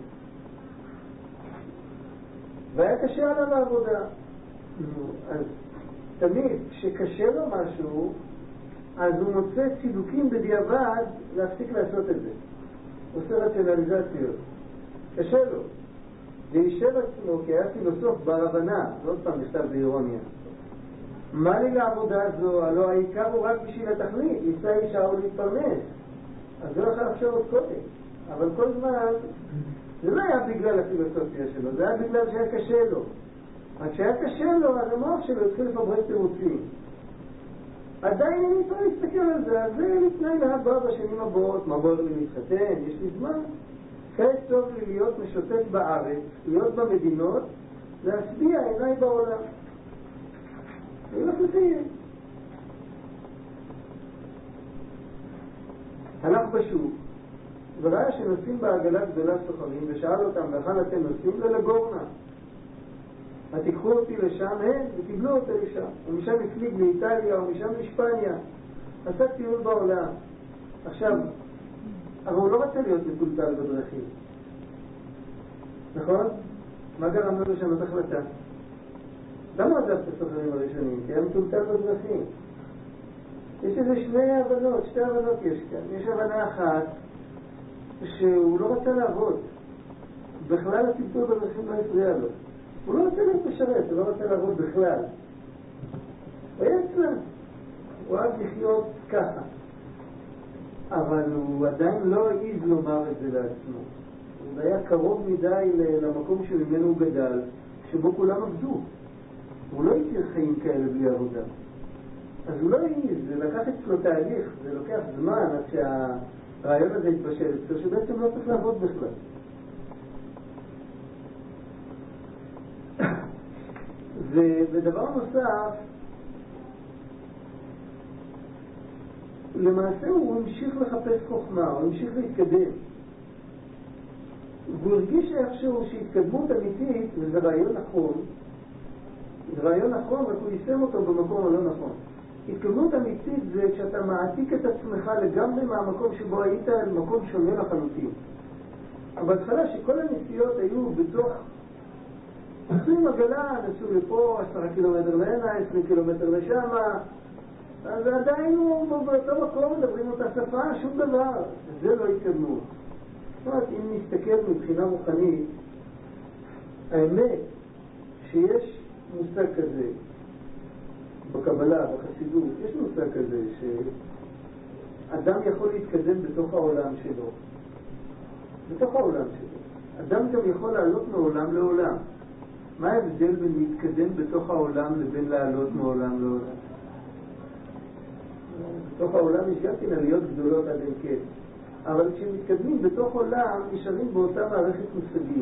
והיה קשה עליו העבודה. אז תמיד, כשקשה לו משהו, אז הוא מוצא צידוקים בדיעבד להפסיק לעשות את זה. הוא עושה רציונליזציות. קשה לו. וישב עצמו, כי היה פילוסוף בר הבנה, לא עוד פעם נכתב באירוניה. מה לי לעבודה הזו? הלוא העיקר הוא רק בשביל התכלית, ניסה אישה או להתפרנס. אז זה לא יכול לחשוב עוד קודם. אבל כל זמן, זה לא היה בגלל הפילוסופיה שלו, זה היה בגלל שהיה קשה לו. רק שהיה קשה לו, אז המוח שלו התחיל לפברק תירוצים. עדיין אני צריך להסתכל על זה, אז זה לפני להבא בשנים הבאות, מה בוא לי להתחתן, יש לי זמן. כעת טוב לי להיות משוטט בארץ, להיות במדינות, להשביע עיניי בעולם. זה לא חסיר. הלך בשוק, וראה שנוסעים בעגלה גדולה סוחרים, ושאל אותם, לאן אתם נוסעים? ללגורנה. אז תיקחו אותי לשם, הם, וקיבלו אותי לשם. ומשם הפליג לאיטליה, ומשם לשפניה. עשה טיול בעולם. עכשיו, אבל הוא לא רצה להיות מקולטל בדרכים. נכון? מה גרם לנו לשנות החלטה? למה עזב את הסוחרים הראשונים? כי היה מקולטל בדרכים. יש איזה שני הבנות, שתי הבנות יש כאן. יש הבנה אחת שהוא לא רצה לעבוד. בכלל הטיפול בדרכים לא הפריע לו. הוא לא רוצה להיות משרת, הוא לא רוצה לעבוד בכלל. הוא היה אצלם, הוא אוהב לחיות ככה. אבל הוא עדיין לא העיז לומר את זה לעצמו. הוא היה קרוב מדי למקום שממנו הוא גדל, שבו כולם עבדו. הוא לא הכיר חיים כאלה בלי עבודה. אז הוא לא העיז, זה לקח אצלו תהליך, זה לוקח זמן עד שהרעיון הזה התבשל אצלו, שבעצם לא צריך לעבוד בכלל. ודבר נוסף, למעשה הוא המשיך לחפש חוכמה, הוא המשיך להתקדם. והוא הרגיש איכשהו שהתקדמות אמיתית, וזה רעיון נכון, זה רעיון נכון, רק הוא יישם אותו במקום הלא נכון. התקדמות אמיתית זה כשאתה מעתיק את עצמך לגמרי מהמקום שבו היית אל מקום שונה לחלוטין. אבל בהתחלה שכל הנסיעות היו בתוך עשרים עגלה, נסעו לפה, עשרה קילומטר להנה, עשרים קילומטר לשם, אז עדיין הוא באותו מקום, מדברים אותה שפה, שום דבר. זה לא התקדמות. זאת אומרת, אם נסתכל מבחינה רוחנית, האמת שיש מושג כזה בקבלה, בחסידות, יש מושג כזה שאדם יכול להתקדם בתוך העולם שלו. בתוך העולם שלו. אדם גם יכול לעלות מעולם לעולם. מה ההבדל בין להתקדם בתוך העולם לבין לעלות מעולם לעולם? בתוך העולם יש גם כן עליות גדולות עד אין קץ. אבל כשמתקדמים בתוך עולם, נשארים באותה מערכת מושגים.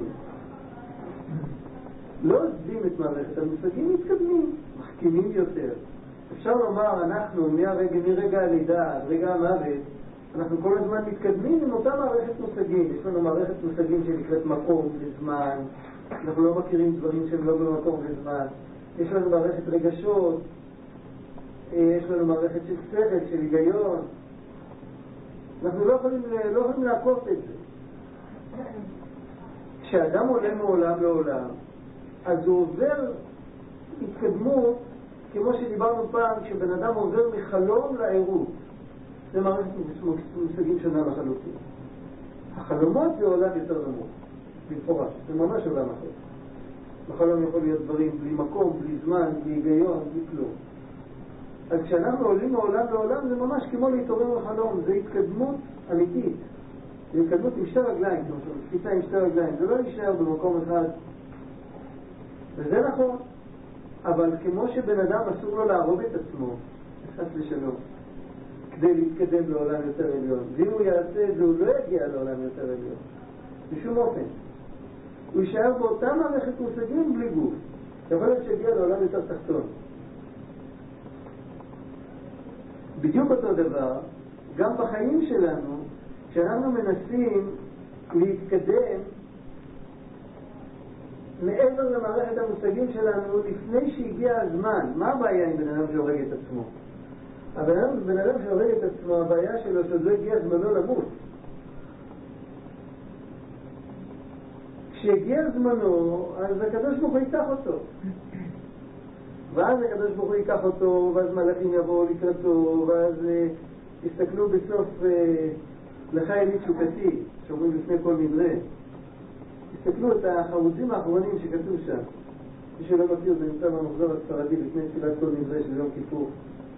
לא עוזבים את מערכת המושגים, מתקדמים, מחכימים יותר. אפשר לומר, אנחנו מהרגע, מרגע הלידה עד רגע המוות, אנחנו כל הזמן מתקדמים עם אותה מערכת מושגים. יש לנו מערכת מושגים שנקראת מקום וזמן. אנחנו לא מכירים דברים שהם לא במקום וזמן. יש לנו מערכת רגשות, יש לנו מערכת של שכל, של היגיון. אנחנו לא יכולים, לא יכולים לעקוף את זה. כשאדם עולה מעולם לעולם, אז הוא עובר התקדמות, כמו שדיברנו פעם, כשבן אדם עובר מחלום לעירות. זה מערכת מושגים שונה לחלוטין. החלומות זה עולם יותר נמוך, במפורש, זה ממש עולם אחר. בחלום יכול להיות דברים בלי מקום, בלי זמן, בלי היגיון, בלי כלום. אז כשאנחנו עולים מעולם לעולם, זה ממש כמו להתעורר בחלום, זה התקדמות אמיתית. זה התקדמות עם שתי רגליים, כמו תפיסה עם שתי רגליים, זה לא יישאר במקום אחד. וזה נכון, אבל כמו שבן אדם אסור לו להרוג את עצמו, חס ושלום, כדי להתקדם לעולם יותר עליון. ואם הוא יעשה את זה, הוא לא יגיע לעולם יותר עליון. בשום אופן. הוא יישאר באותה מערכת מושגים בלי גוף. יכול להיות שיגיע לעולם יותר תחתון. בדיוק אותו דבר, גם בחיים שלנו, כשאנחנו מנסים להתקדם מעבר למערכת המושגים שלנו לפני שהגיע הזמן. מה הבעיה עם בן אדם שהורג את עצמו? הבן אדם שהורג את עצמו, הבעיה שלו שעוד לא הגיע זמנו למות. כשהגיע זמנו, אז הקדוש ברוך הוא ייקח אותו. ואז הקדוש ברוך הוא ייקח אותו, ואז מלאכים יבואו לקראתו, ואז יסתכלו בסוף לך אלי תשוקתי, שאומרים לפני כל מדרה. תסתכלו את החרוזים האחרונים שכתוב שם. מי שלא מכיר, זה נמצא במחזור הספרדי לפני תפילת כל מדרה של יום כיפור.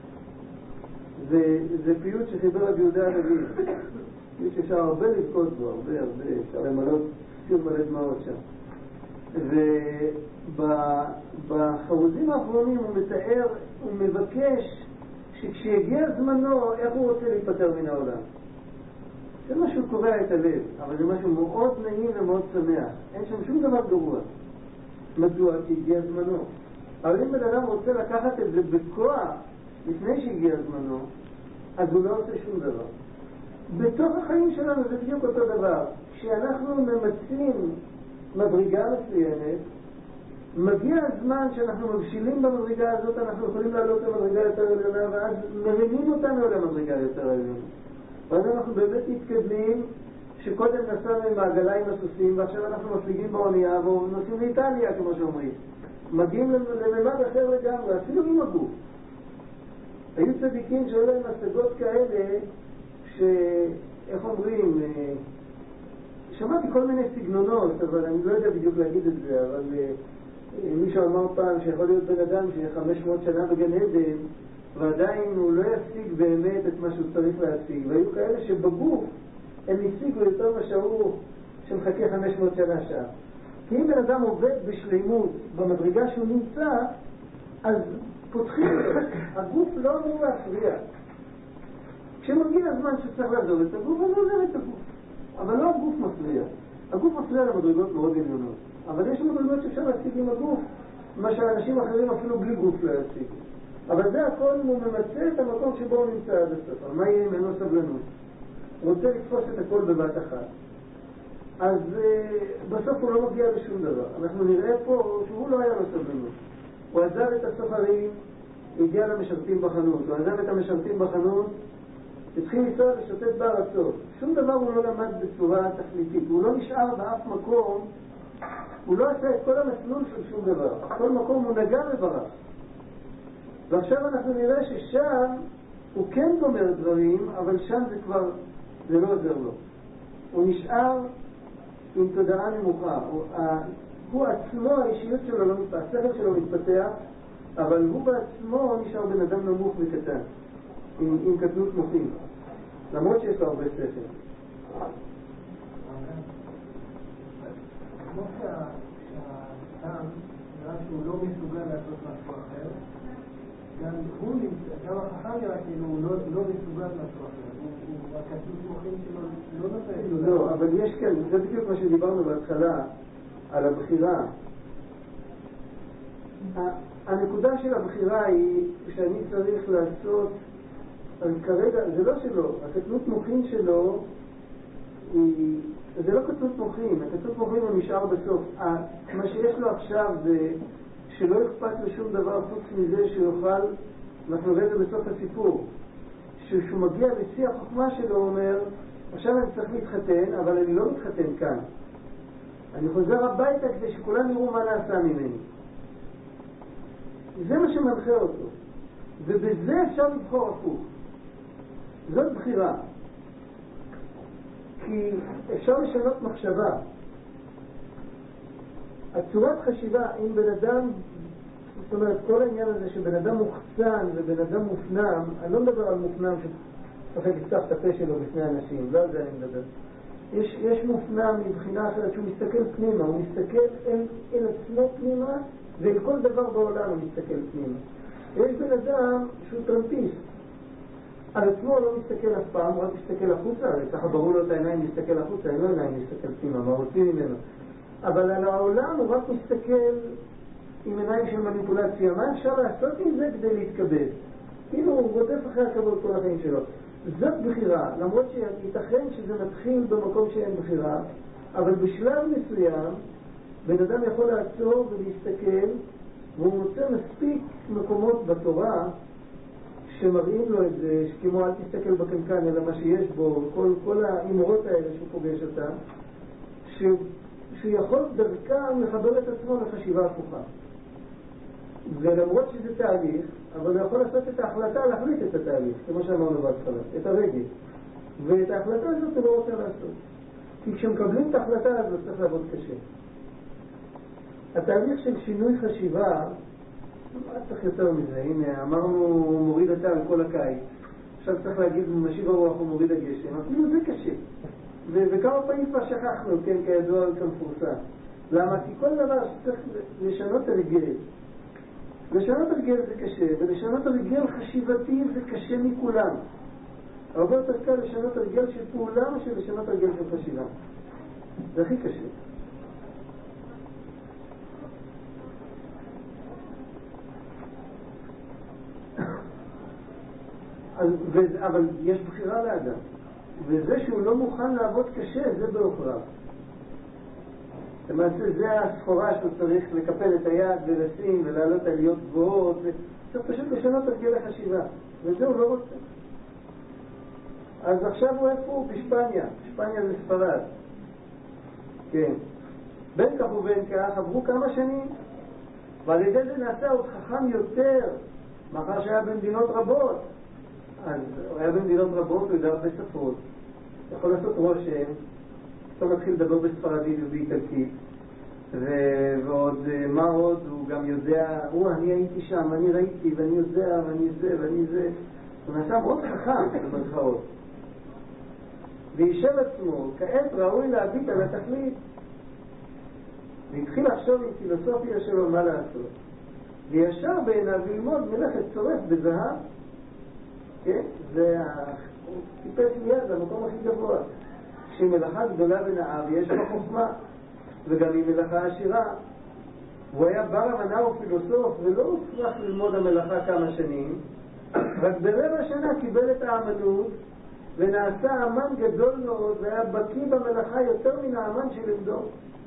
זה, זה פיוט שחיבר רבי יהודה הלוי. פיוט שאפשר הרבה לבכות בו, הרבה הרבה, אפשר למלות סיר מלא דמעות שם. ובחרוזים האחרונים הוא מתאר, הוא מבקש שכשיגיע זמנו, איך הוא רוצה להיפטר מן העולם. זה משהו קובע את הלב, אבל זה משהו מאוד נעים ומאוד שמח. אין שם שום דבר גרוע. מדוע? כי הגיע זמנו. אבל אם בן אדם רוצה לקחת את זה בכוח לפני שהגיע זמנו, אז הוא לא עושה שום דבר. בתוך החיים שלנו זה בדיוק אותו דבר. כשאנחנו ממצים מדרגה מסוימת, מגיע הזמן שאנחנו מבשילים במדרגה הזאת, אנחנו יכולים לעלות למדרגה יותר עליונה, ואז מרימים אותנו למדרגה יותר עליונה. ואז אנחנו באמת מתקדמים, שקודם נסענו עם העגלה עם הסוסים, ועכשיו אנחנו מפליגים באונייה ונוסעים לאיטליה, כמו שאומרים. מגיעים לממד אחר לגמרי, אפילו עם הגוף. היו צדיקים שהיו להם השגות כאלה, שאיך אומרים, שמעתי כל מיני סגנונות, אבל אני לא יודע בדיוק להגיד את זה, אבל מישהו אמר פעם שיכול להיות בן אדם שיהיה חמש מאות שנה בגן עדן, ועדיין הוא לא ישיג באמת את מה שהוא צריך להשיג. והיו כאלה שבגוף הם השיגו יותר משהו שמחכה חמש מאות שנה שעה. כי אם בן אדם עובד בשלימות במדרגה שהוא נמצא, אז פותחים לו. הגוף לא אמור להפריע. כשמגיע הזמן שצריך לעזוב את הגוף, אז עוזר את הגוף. אבל לא הגוף מפריע. הגוף מפריע למדרגות מאוד עליונות. אבל יש מדרגות שאפשר להשיג עם הגוף, מה שאנשים אחרים אפילו בלי גוף לא ישיגו. אבל זה הכל הוא ממצא את המקום שבו הוא נמצא עד הסוף. מה יהיה אם אין לו סבלנות? הוא רוצה לתפוס את הכל בבת אחת. אז uh, בסוף הוא לא מגיע לשום דבר. אנחנו נראה פה שהוא לא היה לו סבלנות. הוא עזב את הסוחרים, הגיע למשרתים בחנות. הוא עזב את המשרתים בחנות, התחיל לנסוע לשוטט בארצות. שום דבר הוא לא למד בצורה תכליתית. הוא לא נשאר באף מקום, הוא לא עשה את כל המסלול של שום דבר. כל מקום הוא נגע וברח. ועכשיו אנחנו נראה ששם הוא כן גומר דברים, אבל שם זה כבר, זה לא עוזר לו. הוא נשאר עם תודעה נמוכה. הוא, הוא עצמו, האישיות שלו לא מתפתח, השכל שלו מתפתח, אבל הוא בעצמו נשאר בן אדם נמוך וקטן, עם, עם קטנות מוחים, למרות שיש לו הרבה שכל. כמו שהאדם נראה שהוא לא מסוגל לעשות משהו אחר, גם הוא נמצא, גם החכם נראה כאילו הוא לא מסוגל משהו אחר, הוא הקטנות מוחים שלו לא נותן. לא, אבל יש כאן, זה בדיוק מה שדיברנו בהתחלה על הבחירה. הנקודה של הבחירה היא שאני צריך לעשות, אז כרגע, זה לא שלו, הקטנות מוחים שלו היא, זה לא קטנות מוחים, הקטנות מוחים הוא נשאר בסוף. מה שיש לו עכשיו זה שלא אכפת לשום דבר חוץ מזה שיוכל, אנחנו נראה את זה בסוף הסיפור, שהוא מגיע לשיא החוכמה שלו, הוא אומר, עכשיו אני צריך להתחתן, אבל אני לא מתחתן כאן. אני חוזר הביתה כדי שכולם יראו מה נעשה ממני. זה מה שמנחה אותו. ובזה אפשר לבחור הפוך. זאת בחירה. כי אפשר לשנות מחשבה. הצורת חשיבה, אם בן אדם, זאת אומרת, כל העניין הזה שבן אדם מוחצן ובן אדם מופנם, אני לא מדבר על מופנם שצריך לפתח את הפה שלו בפני אנשים, לא על זה אני מדבר. יש, יש מופנם מבחינה אחרת שהוא מסתכל פנימה, הוא מסתכל אל, אל עצמו פנימה, ואל כל דבר בעולם הוא מסתכל פנימה. יש בן אדם שהוא טרמפיסט, על עצמו לא מסתכל אף פעם, הוא רק מסתכל החוצה, ככה ברור לו את העיניים להסתכל החוצה, אין לו עיניים להסתכל פנימה, מה רוצים ממנו. אבל על העולם הוא רק מסתכל עם עיניים של מניפולציה. מה אפשר לעשות עם זה כדי להתקבל? כאילו הוא רודף אחרי הכבוד כל החיים שלו. זאת בחירה, למרות שייתכן שזה מתחיל במקום שאין בחירה, אבל בשלב מסוים בן אדם יכול לעצור ולהסתכל, והוא מוצא מספיק מקומות בתורה שמראים לו את זה, כמו אל תסתכל בקנקן אלא מה שיש בו, כל, כל האמרות האלה שהוא פוגש אותם, ש... שהוא יכול דרכם לחבר את עצמו לחשיבה הפוכה. ולמרות שזה תהליך, אבל הוא יכול לעשות את ההחלטה להחליט את התהליך, כמו שאמרנו בהתחלה, את הרגל. ואת ההחלטה הזאת הוא לא רוצה לעשות. כי כשמקבלים את ההחלטה הזאת צריך לעבוד קשה. התהליך של שינוי חשיבה, מה צריך יותר מזה? הנה, אמרנו מוריד אתה על כל הקיץ. עכשיו צריך להגיד משיב הרוח הוא מוריד הגשם. אפילו זה קשה. ו- וכמה פעמים כבר שכחנו, כן, כידוע כמפורסם. למה? כי כל דבר שצריך לשנות הרגל. לשנות הרגל זה קשה, ולשנות הרגל חשיבתי זה קשה מכולם. הרבה יותר קל לשנות הרגל של פעולה מאשר לשנות הרגל של חשיבה. זה הכי קשה. אז, ו- אבל יש בחירה לאדם. וזה שהוא לא מוכן לעבוד קשה, זה בעוכריו. למעשה זה הסחורה שהוא צריך לקפל את היד ולשים ולעלות עליות גבוהות, צריך פשוט לשנות הרגל החשיבה, וזה הוא לא רוצה. אז עכשיו הוא איפה הוא? בשפניה. בשפניה זה ספרד. כן. בין כך ובין כך עברו כמה שנים, ועל ידי זה נעשה עוד חכם יותר, מאחר שהיה במדינות רבות. אז הוא היה במדינות רבות, הוא יודע הרבה שפות, יכול לעשות רושם, אתה מתחיל לדבר בספרדית ובאיטלקית, ועוד מה עוד, הוא גם יודע, הוא, אני הייתי שם, אני ראיתי, ואני יודע, ואני זה, ואני זה. הוא נעשה מאוד חכם, במרכאות. וישב עצמו, כעת ראוי להביט על התכלית. והתחיל לחשוב עם פילוסופיה שלו מה לעשות. וישר בעיניו ללמוד מלאכת צורף בזהב. כן? זה הוא טיפס מיד למקום הכי גבוה. כשהיא מלאכה גדולה ונאה ויש בה חוכמה, וגם היא מלאכה עשירה. הוא היה בר אמנה ופילוסוף, ולא הופרח ללמוד המלאכה כמה שנים, רק ברבע שנה קיבל את האמנות, ונעשה אמן גדול מאוד, והיה בקיא במלאכה יותר מן האמן שלימדו.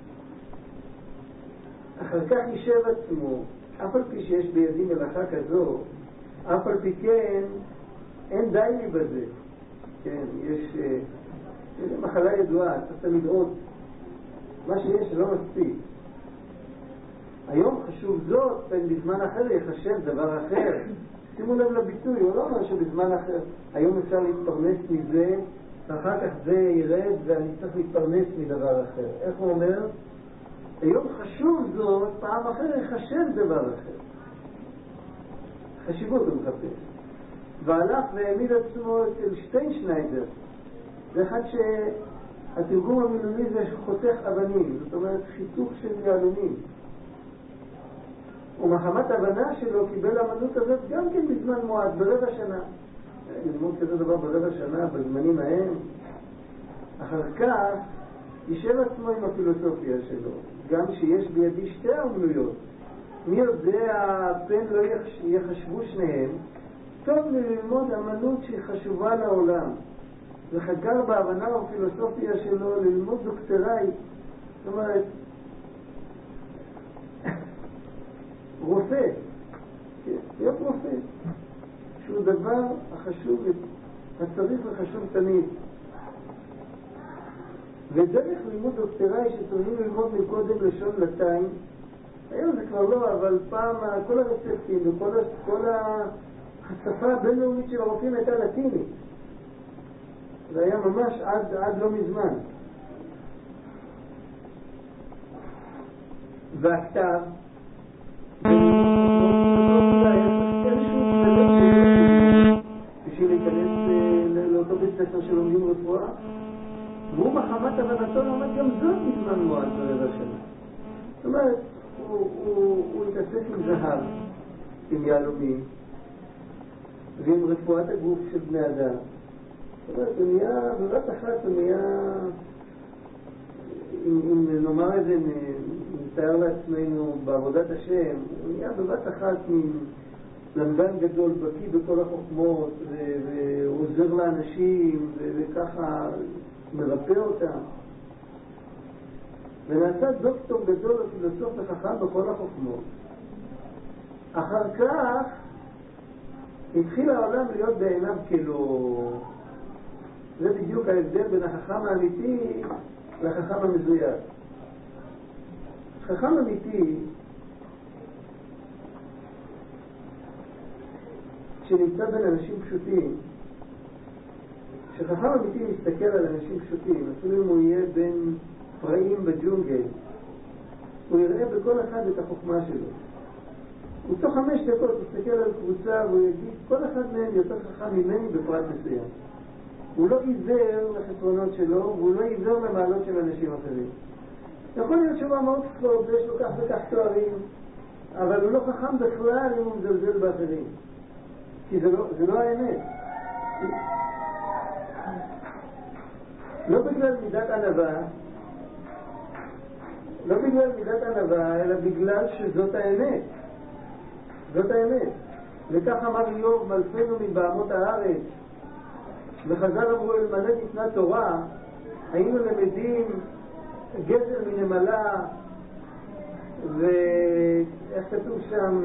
אחר כך יישב עצמו, אף על פי שיש בידי מלאכה כזו, אף על פי כן, אין די לי בזה. כן, יש, יש מחלה ידועה, צריך תמיד עוד. מה שיש לא מספיק. היום חשוב זאת, בזמן אחר יחשב דבר אחר. שימו לב לביטוי, הוא לא אומר שבזמן אחר. היום אפשר להתפרנס מזה, ואחר כך זה ירד ואני צריך להתפרנס מדבר אחר. איך הוא אומר? היום חשוב זאת, פעם אחר יחשב דבר אחר. חשיבות הוא מחפש. והלך והעמיד עצמו אצל שטיינשניידר. זה אחד שהתרגום המילולי זה חותך אבנים, זאת אומרת חיתוך של יהלומים. ומחמת הבנה שלו קיבל המנות הזאת גם כן בזמן מועד, ברבע שנה. ללמוד כזה דבר ברבע שנה, בזמנים ההם. אחר כך יישב עצמו עם הפילוסופיה שלו, גם שיש בידי שתי האומנויות. מי יודע, פן לא יחשבו שניהם, טוב ללמוד אמנות שהיא חשובה לעולם. וחגר בהבנה ובפילוסופיה שלו ללמוד דוקטוראי, זאת אומרת, רופא, להיות רופא, שהוא דבר החשוב, הצריך וחשוב תמיד. ודרך לימוד דוקטוראי שצריכים ללמוד מקודם לשון לטיים, היום זה כבר לא, אבל פעם כל הרצפטים וכל כל השפה הבינלאומית של הרופאים הייתה לטינית. זה היה ממש עד, עד לא מזמן. והכתב, בשביל להיכנס לאותו בית ספר שלומדים רפואה, והוא מחמת הבנתו לומד גם זאת מזמן מועד ברבע שנה. זאת אומרת, הוא, הוא, הוא התעסק עם זהב, עם יהלומים, ועם רפואת הגוף של בני אדם. זאת אומרת, הוא נהיה, בבת אחת הוא נהיה, אם, אם נאמר את זה, נתאר לעצמנו בעבודת השם, הוא נהיה בבת אחת עם למדן גדול, בקיא בכל החוכמות, והוא עוזר לאנשים, וככה מרפא אותם. ונעשה דוקטור גדול ופילוסוף וחכם בכל החוכמות. אחר כך התחיל העולם להיות בעיניו כאילו, זה בדיוק ההבדל בין החכם האמיתי לחכם המזויף. חכם אמיתי שנמצא בין אנשים פשוטים, כשחכם אמיתי מסתכל על אנשים פשוטים, אפילו אם הוא יהיה בין פראים בג'ונגל, הוא יראה בכל אחד את החוכמה שלו. הוא תוך חמש דקות יסתכל על קבוצה והוא יגיד, כל אחד מהם יותר חכם ממני בפרט מסוים. הוא לא עיוור לחסרונות שלו, והוא לא עיוור למעלות של אנשים אחרים. יכול להיות שהוא אמרות טוב, ויש לו כך וכך תוארים, אבל הוא לא חכם בכלל אם הוא מזלזל באחרים. כי זה לא, זה לא האמת. לא בגלל מידת ענווה, לא בגלל מידת ענווה, אלא בגלל שזאת האמת. זאת האמת. וכך אמר איוב, מלפנו מבעמות הארץ, וחז"ל אמרו, אלמלא ניתנה תורה, היינו למדים גזל מנמלה, ואיך כתוב שם,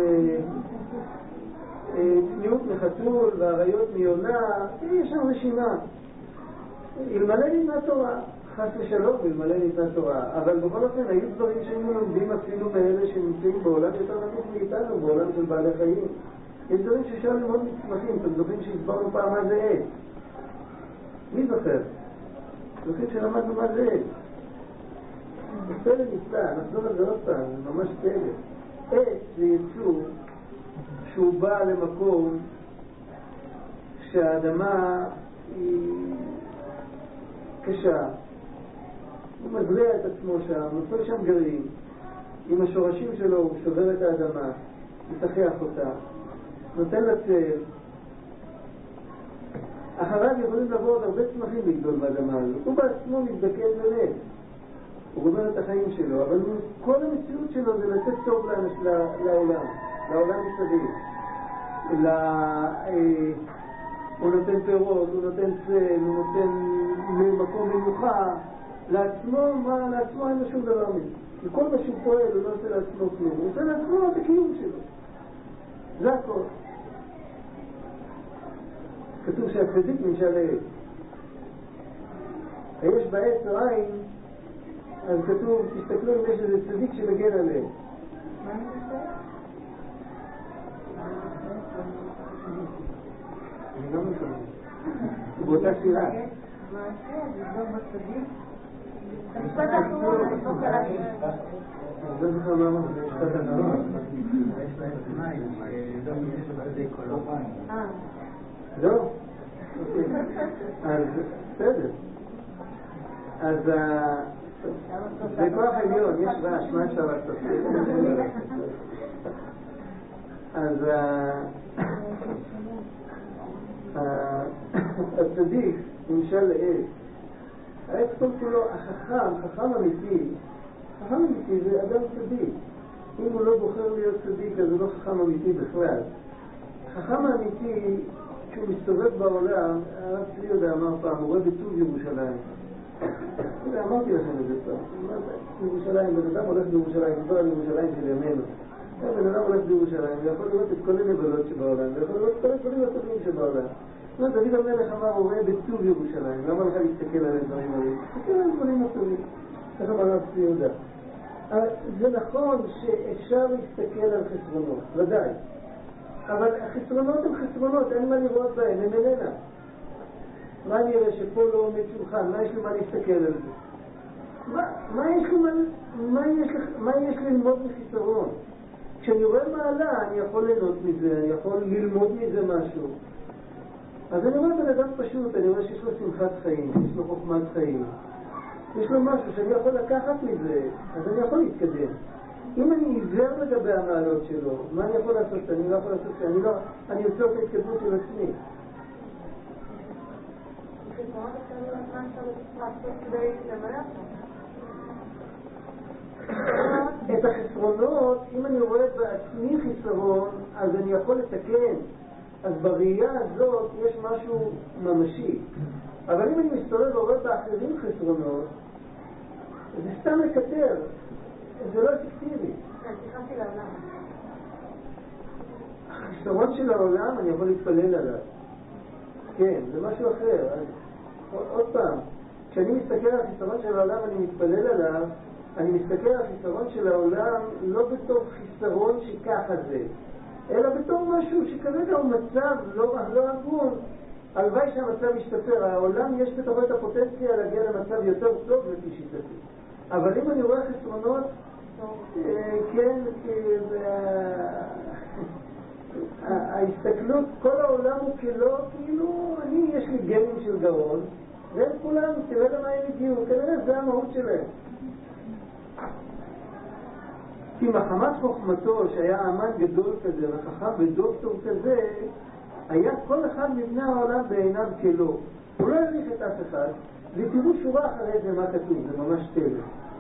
צניעות מחתול והעריות מיונה, יש שם רשימה. אלמלא ניתנה תורה, חס ושלום, אלמלא ניתנה תורה, אבל בכל אופן היו דברים שהיינו לומדים אפילו מאלה שנמצאים בעולם יותר נמוך מאיתנו, בעולם של בעלי חיים. יש דברים שאפשר ללמוד מצמחים, אתם זוכרים שהסברנו פעם מה זה עץ. מי זוכר? זוכרים שלמדנו מה זה עץ. זה פלא נפלא, נחזור על זה עוד פעם, זה ממש פלא. עץ זה יצור שהוא בא למקום שהאדמה היא קשה, הוא מזריע את עצמו שם, נופל שם גרעין, עם השורשים שלו הוא שובר את האדמה, מתחח אותה, נותן לה צל. אחריו יכולים לבוא עוד הרבה צמחים לגדול באדמה הזאת. הוא בעצמו מתבקד ללב, הוא גומר את החיים שלו, אבל כל המציאות שלו זה לתת טוב לעולם, לעולם מסביב. הוא נותן פירות, הוא נותן צל, הוא נותן מקום מנוחה. לעצמו, מה, לעצמו אין לו שום דבר מזה. כי כל מה שהוא פועל הוא לא עושה לעצמו כלום, הוא עושה לעצמו את הקיום שלו. זה הכל. כתוב שהצדיק נמשל לעץ. ויש בעץ או עין, אז כתוב, תסתכלו אם יש איזה צדיק שמגן עליהם. מה אני חושב? אני גם מתכוון. הוא באותה שירה. מה זה? זה לא בצדיק? המשפט האחרון, אני לא קראתי. אני לא זוכר מה אמרת, זה משפט האחרון. יש להם תנאי, שלא יש בצדיק או לא. אה. לא? אז בסדר. אז זה כוח עליון, יש רעש, מה אפשר לעשות? אז הצדיק נמשל לעץ. העץ כל כולו, החכם, חכם אמיתי, חכם אמיתי זה אדם צדיק. אם הוא לא בוחר להיות צדיק אז הוא לא חכם אמיתי בכלל. חכם אמיתי, כשהוא מסתובב בעולם, הרב צבי יודע אמר פעם, הוא רואה בטוב ירושלים. אמרתי לכם את זה פעם, ירושלים, בן אדם הולך בירושלים, מדבר על ירושלים של ימינו. בן אדם הולך בירושלים, ויכול לראות את כל הנבלות שבעולם, ויכול לראות את כל הדברים הטובים שבעולם. דוד המלך אמר, הוא רואה בטוב ירושלים, למה לך להסתכל על הדברים האלה? תסתכל על הדברים הטובים. כך אמר הרב צבי יהודה. זה נכון שאפשר להסתכל על חסרונות, ודאי. אבל החסרונות הם חסרונות, אין מה לראות בהם, הם איננה. מה אני אראה שפה לא עומד שולחן, מה יש לי מה להסתכל על זה? מה, מה, יש, לי, מה, מה, יש, מה יש ללמוד מחיסרון? כשאני רואה מעלה, אני יכול ליהנות מזה, אני יכול ללמוד מזה משהו. אז אני רואה בן אדם פשוט, אני רואה שיש לו שמחת חיים, יש לו חוכמת חיים. יש לו משהו שאני יכול לקחת מזה, אז אני יכול להתקדם. אם אני עיוור לגבי המעלות שלו, מה אני יכול לעשות? אני לא יכול לעשות, אני לא, אני יוצא את ההתקדמות של עצמי. את החסרונות, אם אני רואה בעצמי חיסרון, אז אני יכול לתקן. אז בראייה הזאת יש משהו ממשי. אבל אם אני מסתובב ורואה באחרים חסרונות, זה סתם מקטר. זה לא אפקטיבי. התייחסתי לעולם. החיסרון של העולם אני יכול להתפלל עליו. כן, זה משהו אחר. אז, עוד פעם, כשאני מסתכל על החיסרון של העולם אני מתפלל עליו, אני מסתכל על החיסרון של העולם לא בתור חיסרון שככה זה, אלא בתור משהו שכרגע הוא מצב לא, לא הגון. הלוואי שהמצב ישתפר. העולם יש בתוכו את הפוטנציה להגיע למצב יותר טוב לפי שיטתי. אבל אם אני רואה חסרונות, כן, ההסתכלות, כל העולם הוא כלא, כאילו, אני, יש לי גנים של גאון, והם כולם, תראה למה הם הגיעו, כנראה זה המהות שלהם. כי מחמת חוכמתו, שהיה אמן גדול כזה, וחכם ודוקטור כזה, היה כל אחד מבני העולם בעיניו כלא. הוא לא הריך את אף אחד, ותראו שורה אחרי זה מה כתוב, זה ממש טבע.